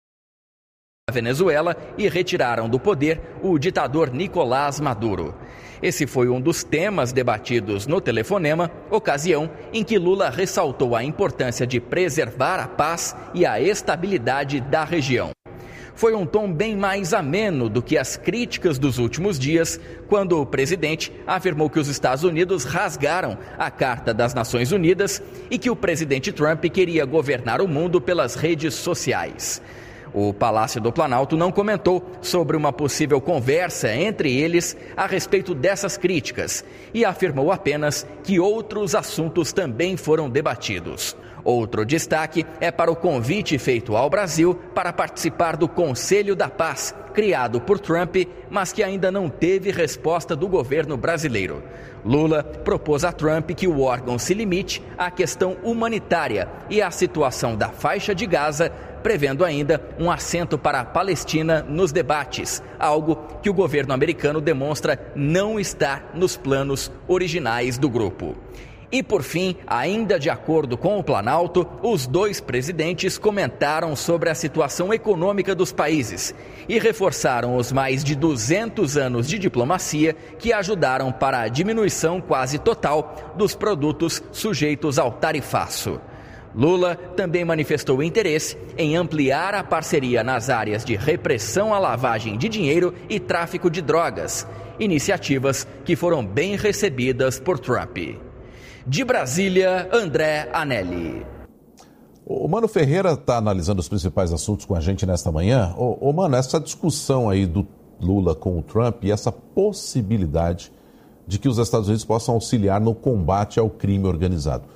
a Venezuela e retiraram do poder o ditador Nicolás Maduro. Esse foi um dos temas debatidos no telefonema, ocasião em que Lula ressaltou a importância de preservar a paz e a estabilidade da região. Foi um tom bem mais ameno do que as críticas dos últimos dias, quando o presidente afirmou que os Estados Unidos rasgaram a Carta das Nações Unidas e que o presidente Trump queria governar o mundo pelas redes sociais. O Palácio do Planalto não comentou sobre uma possível conversa entre eles a respeito dessas críticas e afirmou apenas que outros assuntos também foram debatidos. Outro destaque é para o convite feito ao Brasil para participar do Conselho da Paz, criado por Trump, mas que ainda não teve resposta do governo brasileiro. Lula propôs a Trump que o órgão se limite à questão humanitária e à situação da faixa de Gaza, prevendo ainda um assento para a Palestina nos debates, algo que o governo americano demonstra não estar nos planos originais do grupo. E por fim, ainda de acordo com o Planalto, os dois presidentes comentaram sobre a situação econômica dos países e reforçaram os mais de 200 anos de diplomacia que ajudaram para a diminuição quase total dos produtos sujeitos ao tarifaço. Lula também manifestou interesse em ampliar a parceria nas áreas de repressão à lavagem de dinheiro e tráfico de drogas, iniciativas que foram bem recebidas por Trump. De Brasília, André Anelli. O Mano Ferreira está analisando os principais assuntos com a gente nesta manhã. Mano, essa discussão aí do Lula com o Trump e essa possibilidade de que os Estados Unidos possam auxiliar no combate ao crime organizado.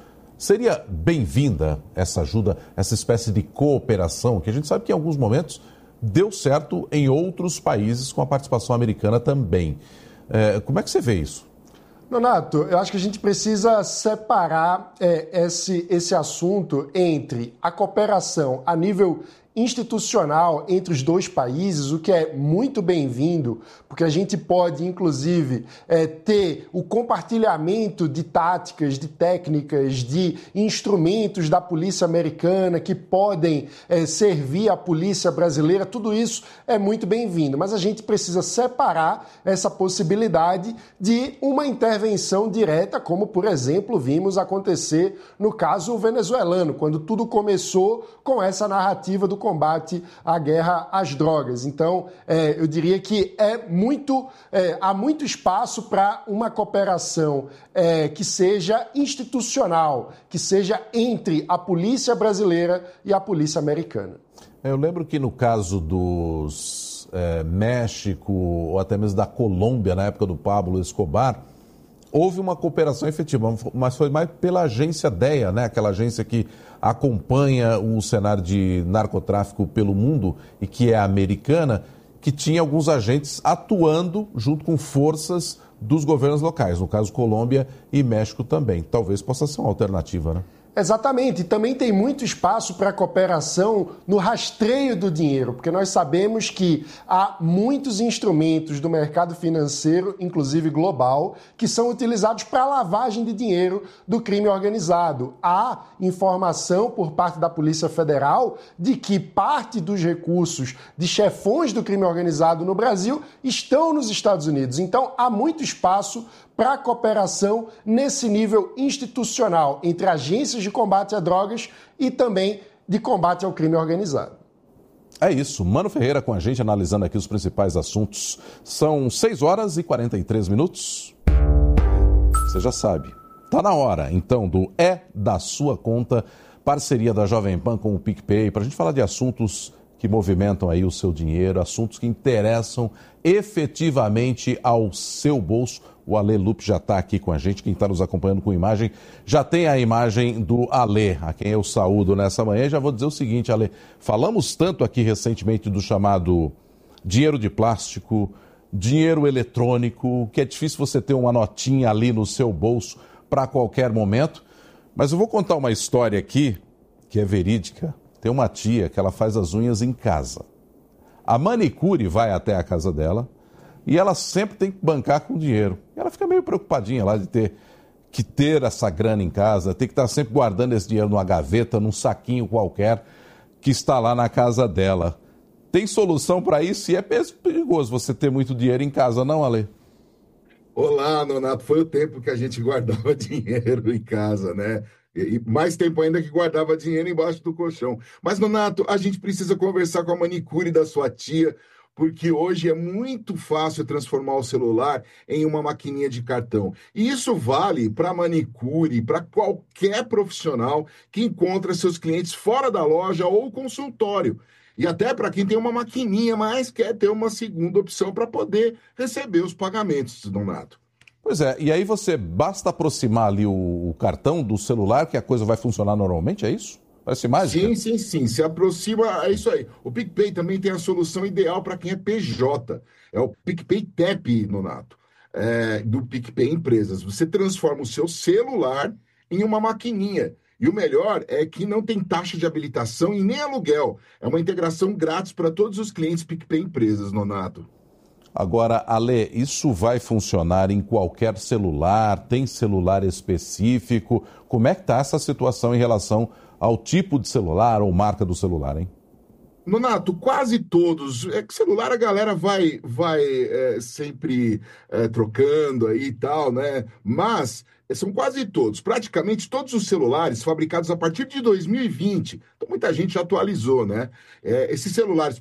Seria bem-vinda essa ajuda, essa espécie de cooperação, que a gente sabe que em alguns momentos deu certo em outros países com a participação americana também. Como é que você vê isso? Nonato, eu acho que a gente precisa separar esse assunto entre a cooperação a nível institucional entre os dois países, o que é muito bem-vindo, porque a gente pode, inclusive, ter o compartilhamento de táticas, de técnicas, de instrumentos da polícia americana que podem servir à polícia brasileira. Tudo isso é muito bem-vindo, mas a gente precisa separar essa possibilidade de uma intervenção direta, como, por exemplo, vimos acontecer no caso venezuelano, quando tudo começou com essa narrativa do combate à guerra às drogas. Então, eu diria que há muito espaço para uma cooperação que seja institucional, que seja entre a polícia brasileira e a polícia americana. Eu lembro que no caso dos México, ou até mesmo da Colômbia, na época do Pablo Escobar, houve uma cooperação efetiva, mas foi mais pela agência DEA, né? Aquela agência que acompanha o cenário de narcotráfico pelo mundo e que é americana, que tinha alguns agentes atuando junto com forças dos governos locais, no caso Colômbia e México também. Talvez possa ser uma alternativa, né? Exatamente, e também tem muito espaço para cooperação no rastreio do dinheiro, porque nós sabemos que há muitos instrumentos do mercado financeiro, inclusive global, que são utilizados para a lavagem de dinheiro do crime organizado. Há informação por parte da Polícia Federal de que parte dos recursos de chefões do crime organizado no Brasil estão nos Estados Unidos. Então, há muito espaço para a cooperação nesse nível institucional entre agências de combate a drogas e também de combate ao crime organizado. É isso. Mano Ferreira com a gente analisando aqui os principais assuntos. São 6 horas e 43 minutos. Você já sabe. Tá na hora, então, do É da Sua Conta, parceria da Jovem Pan com o PicPay, para a gente falar de assuntos que movimentam aí o seu dinheiro, assuntos que interessam efetivamente ao seu bolso. O Ale Lupe já está aqui com a gente, quem está nos acompanhando com imagem, já tem a imagem do Ale, a quem eu saúdo nessa manhã. E já vou dizer o seguinte, Ale, falamos tanto aqui recentemente do chamado dinheiro de plástico, dinheiro eletrônico, que é difícil você ter uma notinha ali no seu bolso para qualquer momento. Mas eu vou contar uma história aqui que é verídica. Tem uma tia que ela faz as unhas em casa. A manicure vai até a casa dela e ela sempre tem que bancar com dinheiro. E ela fica meio preocupadinha lá de ter que ter essa grana em casa, ter que estar sempre guardando esse dinheiro numa gaveta, num saquinho qualquer que está lá na casa dela. Tem solução para isso? E é perigoso você ter muito dinheiro em casa, não, Ale? Olá, Nonato. Foi o tempo que a gente guardava dinheiro em casa, né? E mais tempo ainda que guardava dinheiro embaixo do colchão. Mas, Nonato, a gente precisa conversar com a manicure da sua tia, porque hoje é muito fácil transformar o celular em uma maquininha de cartão. E isso vale para manicure, para qualquer profissional que encontra seus clientes fora da loja ou consultório. E até para quem tem uma maquininha, mas quer ter uma segunda opção para poder receber os pagamentos, Nonato. Pois é, e aí basta aproximar ali o cartão do celular que a coisa vai funcionar normalmente, é isso? Parece mágica? Sim, se aproxima, é isso aí. O PicPay também tem a solução ideal para quem é PJ, é o PicPay TAP, Nonato, do PicPay Empresas. Você transforma o seu celular em uma maquininha. E o melhor é que não tem taxa de habilitação e nem aluguel. É uma integração grátis para todos os clientes PicPay Empresas, Nonato. Agora, Ale, isso vai funcionar em qualquer celular? Tem celular específico? Como é que está essa situação em relação ao tipo de celular ou marca do celular, hein? Nonato, quase todos. É que celular a galera vai sempre trocando aí e tal, né? Mas são quase todos, praticamente todos os celulares fabricados a partir de 2020. Então muita gente já atualizou, né? Esses celulares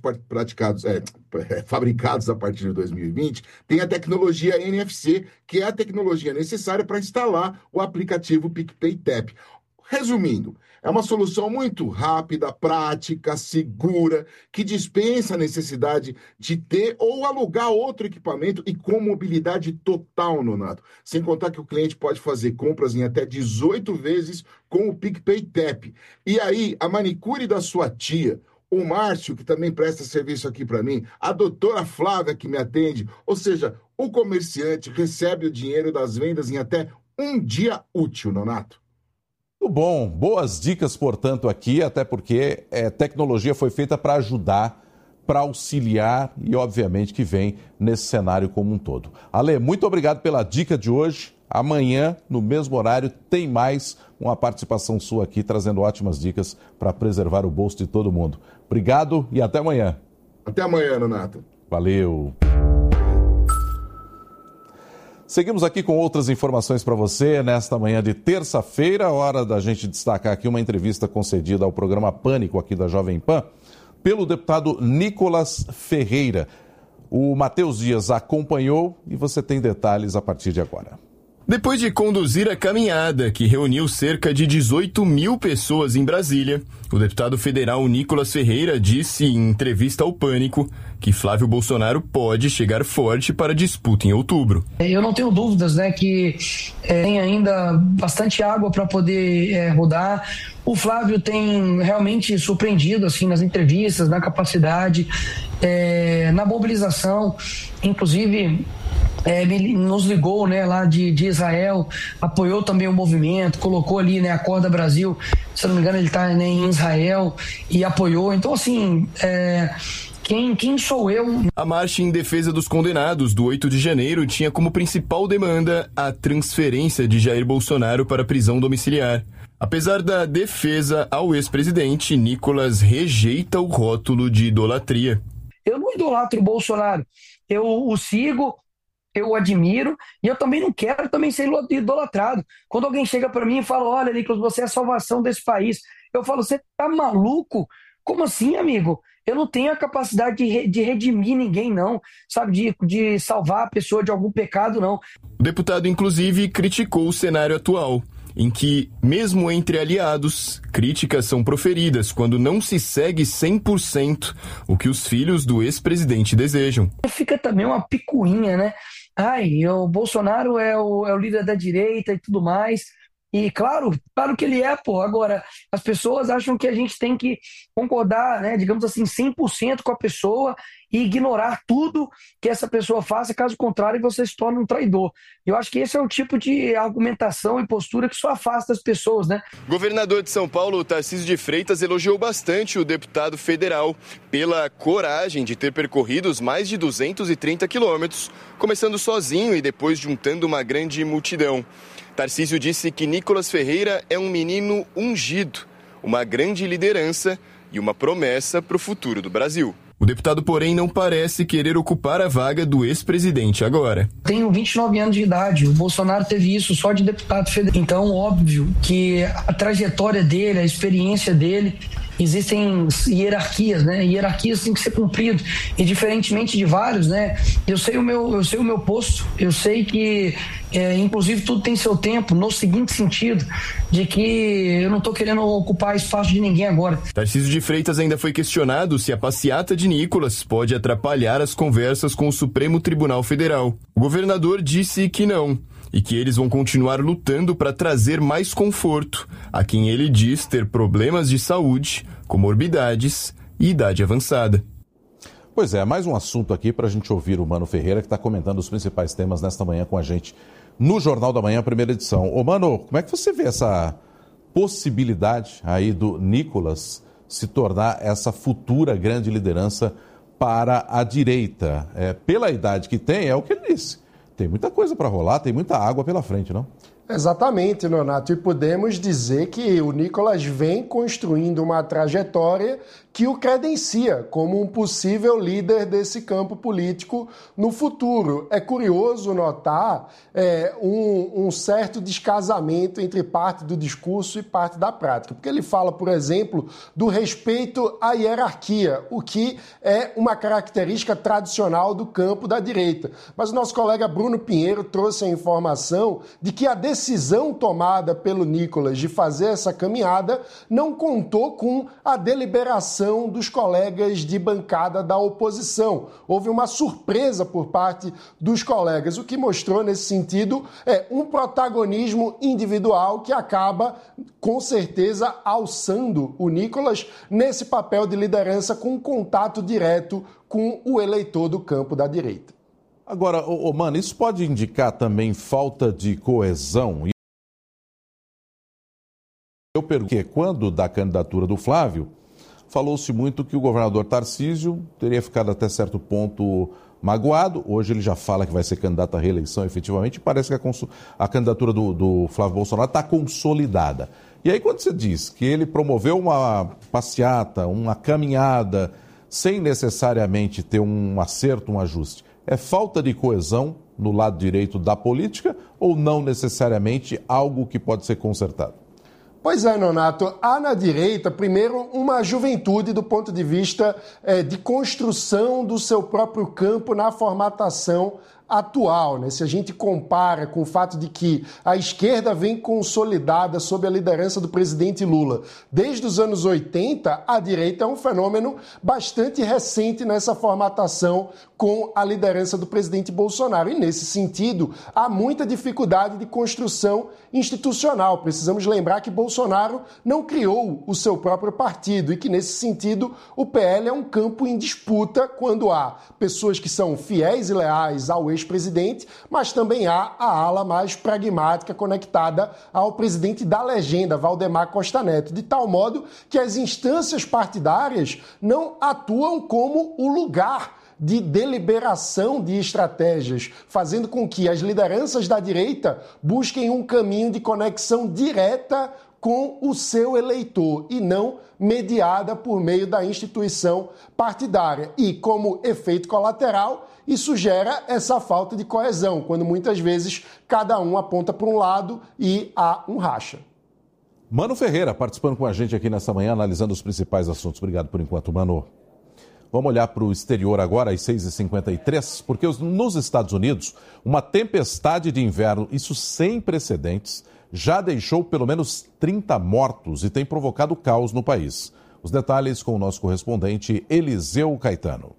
fabricados a partir de 2020 têm a tecnologia NFC, que é a tecnologia necessária para instalar o aplicativo PicPay Tap. Resumindo, É uma solução muito rápida, prática, segura, que dispensa a necessidade de ter ou alugar outro equipamento e com mobilidade total, Nonato. Sem contar que o cliente pode fazer compras em até 18 vezes com o PicPay Tap. E aí, a manicure da sua tia, o Márcio, que também presta serviço aqui para mim, a doutora Flávia, que me atende, ou seja, o comerciante recebe o dinheiro das vendas em até um dia útil, Nonato. Muito bom, boas dicas, portanto, aqui, até porque tecnologia foi feita para ajudar, para auxiliar e, obviamente, que vem nesse cenário como um todo. Ale, muito obrigado pela dica de hoje. Amanhã, no mesmo horário, tem mais uma participação sua aqui, trazendo ótimas dicas para preservar o bolso de todo mundo. Obrigado e até amanhã. Até amanhã, Nonato. Valeu. Seguimos aqui com outras informações para você nesta manhã de terça-feira. Hora da gente destacar aqui uma entrevista concedida ao programa Pânico aqui da Jovem Pan pelo deputado Nicolas Ferreira. O Matheus Dias acompanhou e você tem detalhes a partir de agora. Depois de conduzir a caminhada que reuniu cerca de 18 mil pessoas em Brasília, o deputado federal Nicolas Ferreira disse em entrevista ao Pânico que Flávio Bolsonaro pode chegar forte para a disputa em outubro. Eu não tenho dúvidas, que tem ainda bastante água para poder rodar. O Flávio tem realmente surpreendido assim, nas entrevistas, na capacidade, na mobilização, inclusive... nos ligou lá de Israel, apoiou também o movimento, colocou ali Acorda Brasil, se não me engano ele está em Israel e apoiou, então assim, quem sou eu? A marcha em defesa dos condenados do 8 de janeiro tinha como principal demanda a transferência de Jair Bolsonaro para a prisão domiciliar. Apesar da defesa ao ex-presidente, Nicolas rejeita o rótulo de idolatria. Eu não idolatro o Bolsonaro, eu o sigo, eu o admiro e eu também não quero também ser idolatrado. Quando alguém chega para mim e fala, olha, Nicolas, você é a salvação desse país, eu falo, você tá maluco? Como assim, amigo? Eu não tenho a capacidade de redimir ninguém, não, sabe, de salvar a pessoa de algum pecado, não. O deputado, inclusive, criticou o cenário atual, em que, mesmo entre aliados, críticas são proferidas quando não se segue 100% o que os filhos do ex-presidente desejam. Fica também uma picuinha, o Bolsonaro é o líder da direita e tudo mais. E claro que ele é, Agora, as pessoas acham que a gente tem que concordar, digamos assim, 100% com a pessoa e ignorar tudo que essa pessoa faça, caso contrário, você se torna um traidor. Eu acho que esse é o tipo de argumentação e postura que só afasta as pessoas, O governador de São Paulo, Tarcísio de Freitas, elogiou bastante o deputado federal pela coragem de ter percorrido os mais de 230 quilômetros, começando sozinho e depois juntando uma grande multidão. Tarcísio disse que Nicolas Ferreira é um menino ungido, uma grande liderança e uma promessa para o futuro do Brasil. O deputado, porém, não parece querer ocupar a vaga do ex-presidente agora. Tenho 29 anos de idade, o Bolsonaro teve isso só de deputado federal. Então, óbvio que a trajetória dele, a experiência dele, existem hierarquias, Hierarquias têm que ser cumpridas. E diferentemente de vários, Eu sei o meu posto, eu sei que, inclusive, tudo tem seu tempo, no seguinte sentido, de que eu não estou querendo ocupar espaço de ninguém agora. Tarcísio de Freitas ainda foi questionado se a passeata de Nicolas pode atrapalhar as conversas com o Supremo Tribunal Federal. O governador disse que não, e que eles vão continuar lutando para trazer mais conforto a quem ele diz ter problemas de saúde, comorbidades e idade avançada. Pois é, mais um assunto aqui para a gente ouvir o Mano Ferreira, que está comentando os principais temas nesta manhã com a gente no Jornal da Manhã, primeira edição. Ô Mano, como é que você vê essa possibilidade aí do Nicolas se tornar essa futura grande liderança para a direita? Pela idade que tem, é o que ele disse. Tem muita coisa para rolar, tem muita água pela frente, não? Exatamente, Nonato. E podemos dizer que o Nicolas vem construindo uma trajetória que o credencia como um possível líder desse campo político no futuro. É curioso notar um certo descasamento entre parte do discurso e parte da prática, porque ele fala, por exemplo, do respeito à hierarquia, o que é uma característica tradicional do campo da direita. Mas o nosso colega Bruno Pinheiro trouxe a informação de que a decisão decisão tomada pelo Nicolas de fazer essa caminhada não contou com a deliberação dos colegas de bancada da oposição. Houve uma surpresa por parte dos colegas, o que mostrou nesse sentido um protagonismo individual que acaba, com certeza, alçando o Nicolas nesse papel de liderança com contato direto com o eleitor do campo da direita. Agora, mano, isso pode indicar também falta de coesão? Eu pergunto que quando da candidatura do Flávio, falou-se muito que o governador Tarcísio teria ficado até certo ponto magoado. Hoje ele já fala que vai ser candidato à reeleição efetivamente. Parece que a candidatura do Flávio Bolsonaro está consolidada. E aí quando você diz que ele promoveu uma passeata, uma caminhada, sem necessariamente ter um acerto, um ajuste, é falta de coesão no lado direito da política ou não necessariamente algo que pode ser consertado? Pois é, Nonato. Há na direita, primeiro, uma juventude do ponto de vista de construção do seu próprio campo na formatação atual, né? Se a gente compara com o fato de que a esquerda vem consolidada sob a liderança do presidente Lula desde os anos 80, a direita é um fenômeno bastante recente nessa formatação com a liderança do presidente Bolsonaro. E, nesse sentido, há muita dificuldade de construção institucional. Precisamos lembrar que Bolsonaro não criou o seu próprio partido e que, nesse sentido, o PL é um campo em disputa quando há pessoas que são fiéis e leais ao ex-presidente, mas também há a ala mais pragmática conectada ao presidente da legenda, Valdemar Costa Neto, de tal modo que as instâncias partidárias não atuam como o lugar de deliberação de estratégias, fazendo com que as lideranças da direita busquem um caminho de conexão direta com o seu eleitor e não mediada por meio da instituição partidária. E, como efeito colateral, isso gera essa falta de coesão, quando muitas vezes cada um aponta para um lado e há um racha. Mano Ferreira participando com a gente aqui nessa manhã, analisando os principais assuntos. Obrigado por enquanto, Mano. Vamos olhar para o exterior agora, às 6h53, porque nos Estados Unidos, uma tempestade de inverno, isso sem precedentes, já deixou pelo menos 30 mortos e tem provocado caos no país. Os detalhes com o nosso correspondente Eliseu Caetano.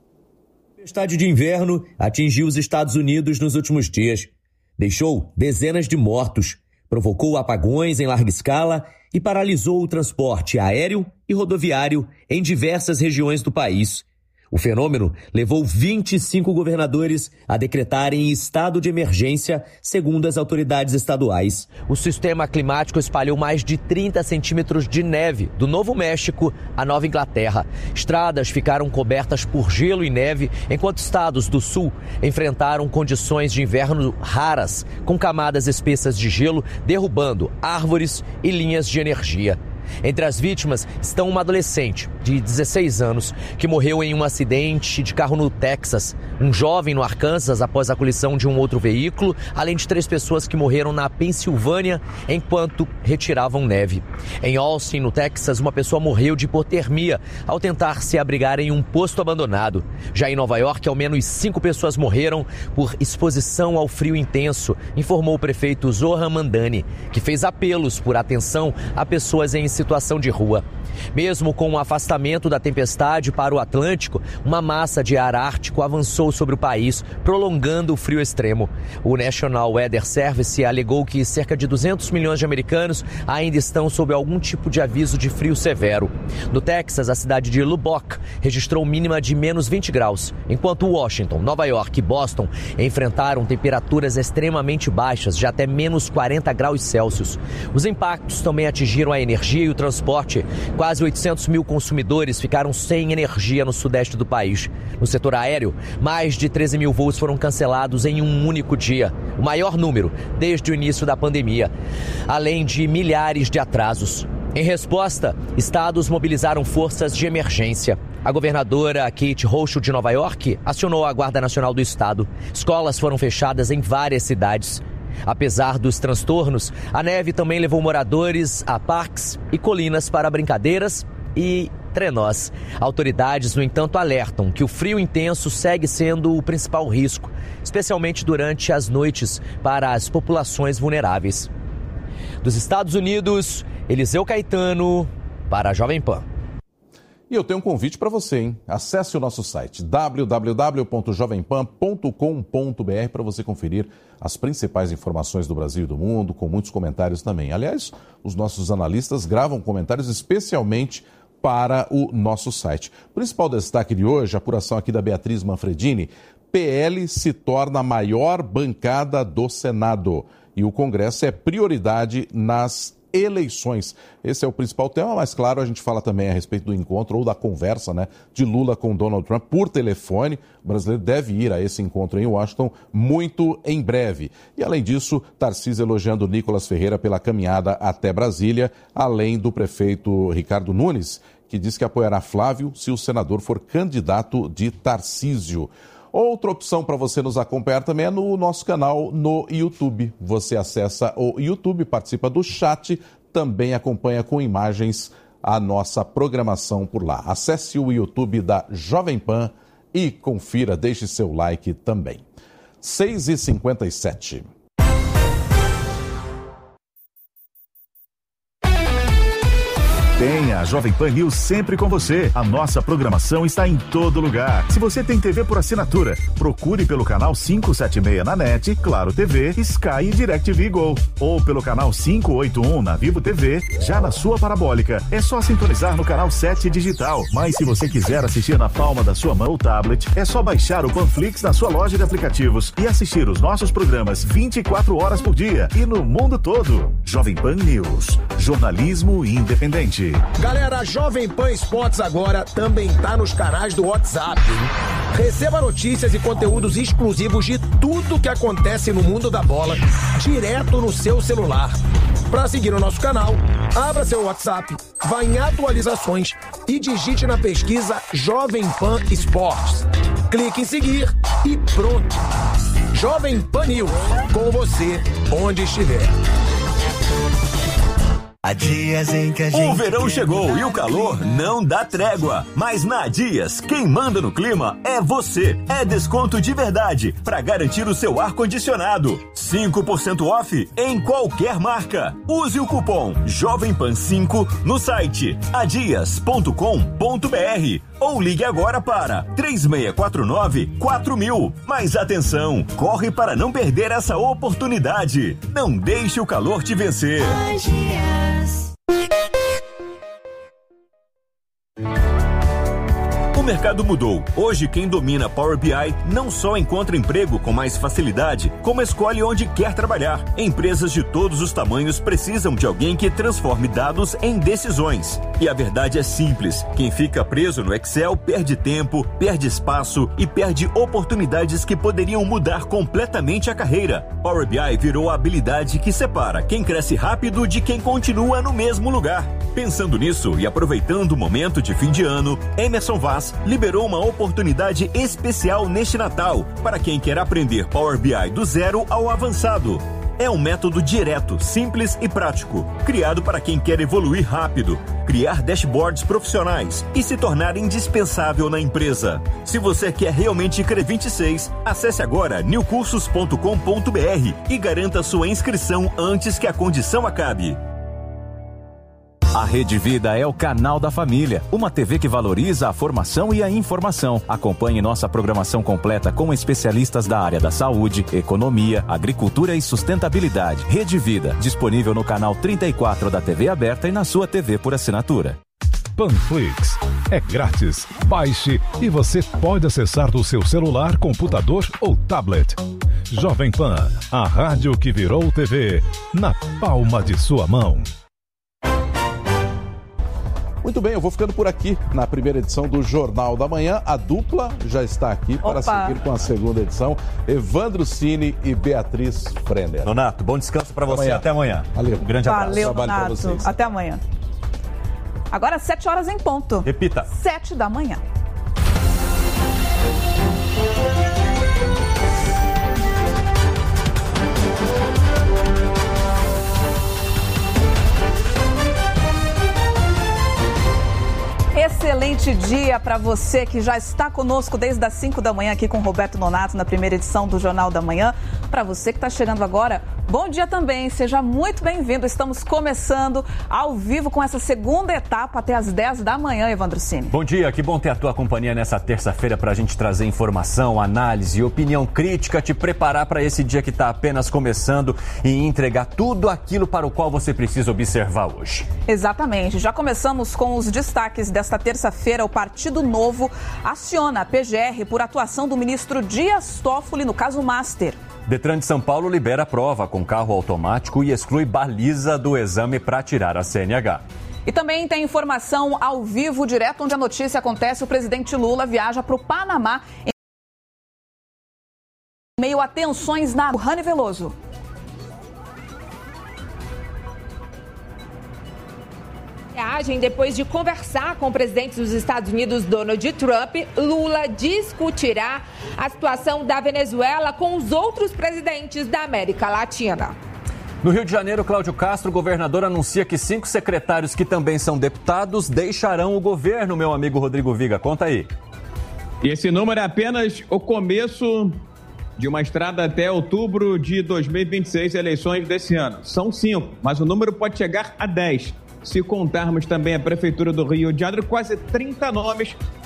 A tempestade de inverno atingiu os Estados Unidos nos últimos dias. Deixou dezenas de mortos, provocou apagões em larga escala e paralisou o transporte aéreo e rodoviário em diversas regiões do país. O fenômeno levou 25 governadores a decretarem estado de emergência, segundo as autoridades estaduais. O sistema climático espalhou mais de 30 centímetros de neve do Novo México à Nova Inglaterra. Estradas ficaram cobertas por gelo e neve, enquanto estados do sul enfrentaram condições de inverno raras, com camadas espessas de gelo derrubando árvores e linhas de energia. Entre as vítimas estão uma adolescente de 16 anos que morreu em um acidente de carro no Texas, um jovem no Arkansas após a colisão de um outro veículo, além de 3 pessoas que morreram na Pensilvânia enquanto retiravam neve. Em Austin, no Texas, uma pessoa morreu de hipotermia ao tentar se abrigar em um posto abandonado. Já em Nova York, ao menos 5 pessoas morreram por exposição ao frio intenso, informou o prefeito Zohran Mamdani, que fez apelos por atenção a pessoas em situação de rua. Mesmo com o afastamento da tempestade para o Atlântico, uma massa de ar ártico avançou sobre o país, prolongando o frio extremo. O National Weather Service alegou que cerca de 200 milhões de americanos ainda estão sob algum tipo de aviso de frio severo. No Texas, a cidade de Lubbock registrou mínima de menos 20 graus, enquanto Washington, Nova York e Boston enfrentaram temperaturas extremamente baixas, de até menos 40 graus Celsius. Os impactos também atingiram a energia e o transporte. Quase 800 mil consumidores ficaram sem energia no sudeste do país. No setor aéreo, mais de 13 mil voos foram cancelados em um único dia, o maior número desde o início da pandemia, além de milhares de atrasos. Em resposta, estados mobilizaram forças de emergência. A governadora Kate Hochul de Nova York acionou a Guarda Nacional do Estado. Escolas foram fechadas em várias cidades. Apesar dos transtornos, a neve também levou moradores a parques e colinas para brincadeiras e trenós. Autoridades, no entanto, alertam que o frio intenso segue sendo o principal risco, especialmente durante as noites para as populações vulneráveis. Dos Estados Unidos, Eliseu Caetano para a Jovem Pan. E eu tenho um convite para você, hein? Acesse o nosso site www.jovempan.com.br para você conferir as principais informações do Brasil e do mundo, com muitos comentários também. Aliás, os nossos analistas gravam comentários especialmente para o nosso site. O principal destaque de hoje, a apuração aqui da Beatriz Manfredini: PL se torna a maior bancada do Senado e o Congresso é prioridade nas eleições. Esse é o principal tema, mas claro, a gente fala também a respeito do encontro ou da conversa, de Lula com Donald Trump por telefone. O brasileiro deve ir a esse encontro em Washington muito em breve. E além disso, Tarcísio elogiando Nicolas Ferreira pela caminhada até Brasília, além do prefeito Ricardo Nunes, que diz que apoiará Flávio se o senador for candidato de Tarcísio. Outra opção para você nos acompanhar também é no nosso canal no YouTube. Você acessa o YouTube, participa do chat, também acompanha com imagens a nossa programação por lá. Acesse o YouTube da Jovem Pan e confira, deixe seu like também. 6h57. Tenha a Jovem Pan News sempre com você. A nossa programação está em todo lugar. Se você tem TV por assinatura, procure pelo canal 576 na NET, Claro TV, Sky e DirecTV Go. Ou pelo canal 581 na Vivo TV, já na sua parabólica. É só sintonizar no canal 7 digital. Mas se você quiser assistir na palma da sua mão ou tablet, é só baixar o Panflix na sua loja de aplicativos e assistir os nossos programas 24 horas por dia e no mundo todo. Jovem Pan News. Jornalismo independente. Galera, a Jovem Pan Esportes agora também tá nos canais do WhatsApp. Receba notícias e conteúdos exclusivos de tudo que acontece no mundo da bola, direto no seu celular. Para seguir o nosso canal, abra seu WhatsApp, vá em atualizações e digite na pesquisa Jovem Pan Esportes. Clique em seguir e pronto. Jovem Pan News, com você onde estiver. Há dias em que a gente... O verão chegou e o calor não dá trégua. Mas na Dias, quem manda no clima é você. É desconto de verdade para garantir o seu ar-condicionado. 5% off em qualquer marca. Use o cupom JovemPan5 no site adias.com.br ou ligue agora para 3649-4000. Mas atenção, corre para não perder essa oportunidade. Não deixe o calor te vencer. O mercado mudou. Hoje, quem domina Power BI não só encontra emprego com mais facilidade, como escolhe onde quer trabalhar. Empresas de todos os tamanhos precisam de alguém que transforme dados em decisões. E a verdade é simples. Quem fica preso no Excel perde tempo, perde espaço e perde oportunidades que poderiam mudar completamente a carreira. Power BI virou a habilidade que separa quem cresce rápido de quem continua no mesmo lugar. Pensando nisso e aproveitando o momento de fim de ano, Emerson Vaz liberou uma oportunidade especial neste Natal para quem quer aprender Power BI do zero ao avançado. É um método direto, simples e prático, criado para quem quer evoluir rápido, criar dashboards profissionais e se tornar indispensável na empresa. Se você quer realmente crer 26, acesse agora newcursos.com.br e garanta sua inscrição antes que a condição acabe. A Rede Vida é o canal da família, uma TV que valoriza a formação e a informação. Acompanhe nossa programação completa com especialistas da área da saúde, economia, agricultura e sustentabilidade. Rede Vida, disponível no canal 34 da TV aberta e na sua TV por assinatura. Panflix é grátis. Baixe e você pode acessar do seu celular, computador ou tablet. Jovem Pan, a rádio que virou TV, na palma de sua mão. Muito bem, eu vou ficando por aqui na primeira edição do Jornal da Manhã. A dupla já está aqui para seguir com a segunda edição. Evandro Cini e Beatriz Frenner. Nonato, bom descanso para você. Até amanhã. Valeu. Um grande abraço. Valeu, Nonato. Até amanhã. Agora 7 horas em ponto. Repita. 7 da manhã. Excelente dia para você que já está conosco desde as 5 da manhã aqui com o Roberto Nonato na primeira edição do Jornal da Manhã. Para você que está chegando agora, bom dia também, seja muito bem-vindo. Estamos começando ao vivo com essa segunda etapa até as 10 da manhã, Evandro Cini. Bom dia, que bom ter a tua companhia nessa terça-feira para a gente trazer informação, análise, opinião crítica, te preparar para esse dia que está apenas começando e entregar tudo aquilo para o qual você precisa observar hoje. Exatamente, já começamos com os destaques desta terça-feira. O Partido Novo aciona a PGR por atuação do ministro Dias Toffoli no caso Master. Detran de São Paulo libera a prova com carro automático e exclui baliza do exame para tirar a CNH. E também tem informação ao vivo, direto onde a notícia acontece. O presidente Lula viaja para o Panamá em meio a tensões na Rani Veloso. Depois de conversar com o presidente dos Estados Unidos, Donald Trump, Lula discutirá a situação da Venezuela com os outros presidentes da América Latina. No Rio de Janeiro, Cláudio Castro, governador, anuncia que 5 secretários que também são deputados deixarão o governo, meu amigo Rodrigo Viga. Conta aí. E esse número é apenas o começo de uma estrada até outubro de 2026, eleições desse ano. São 5, mas o número pode chegar a 10. Se contarmos também a Prefeitura do Rio de Janeiro, quase 30 nomes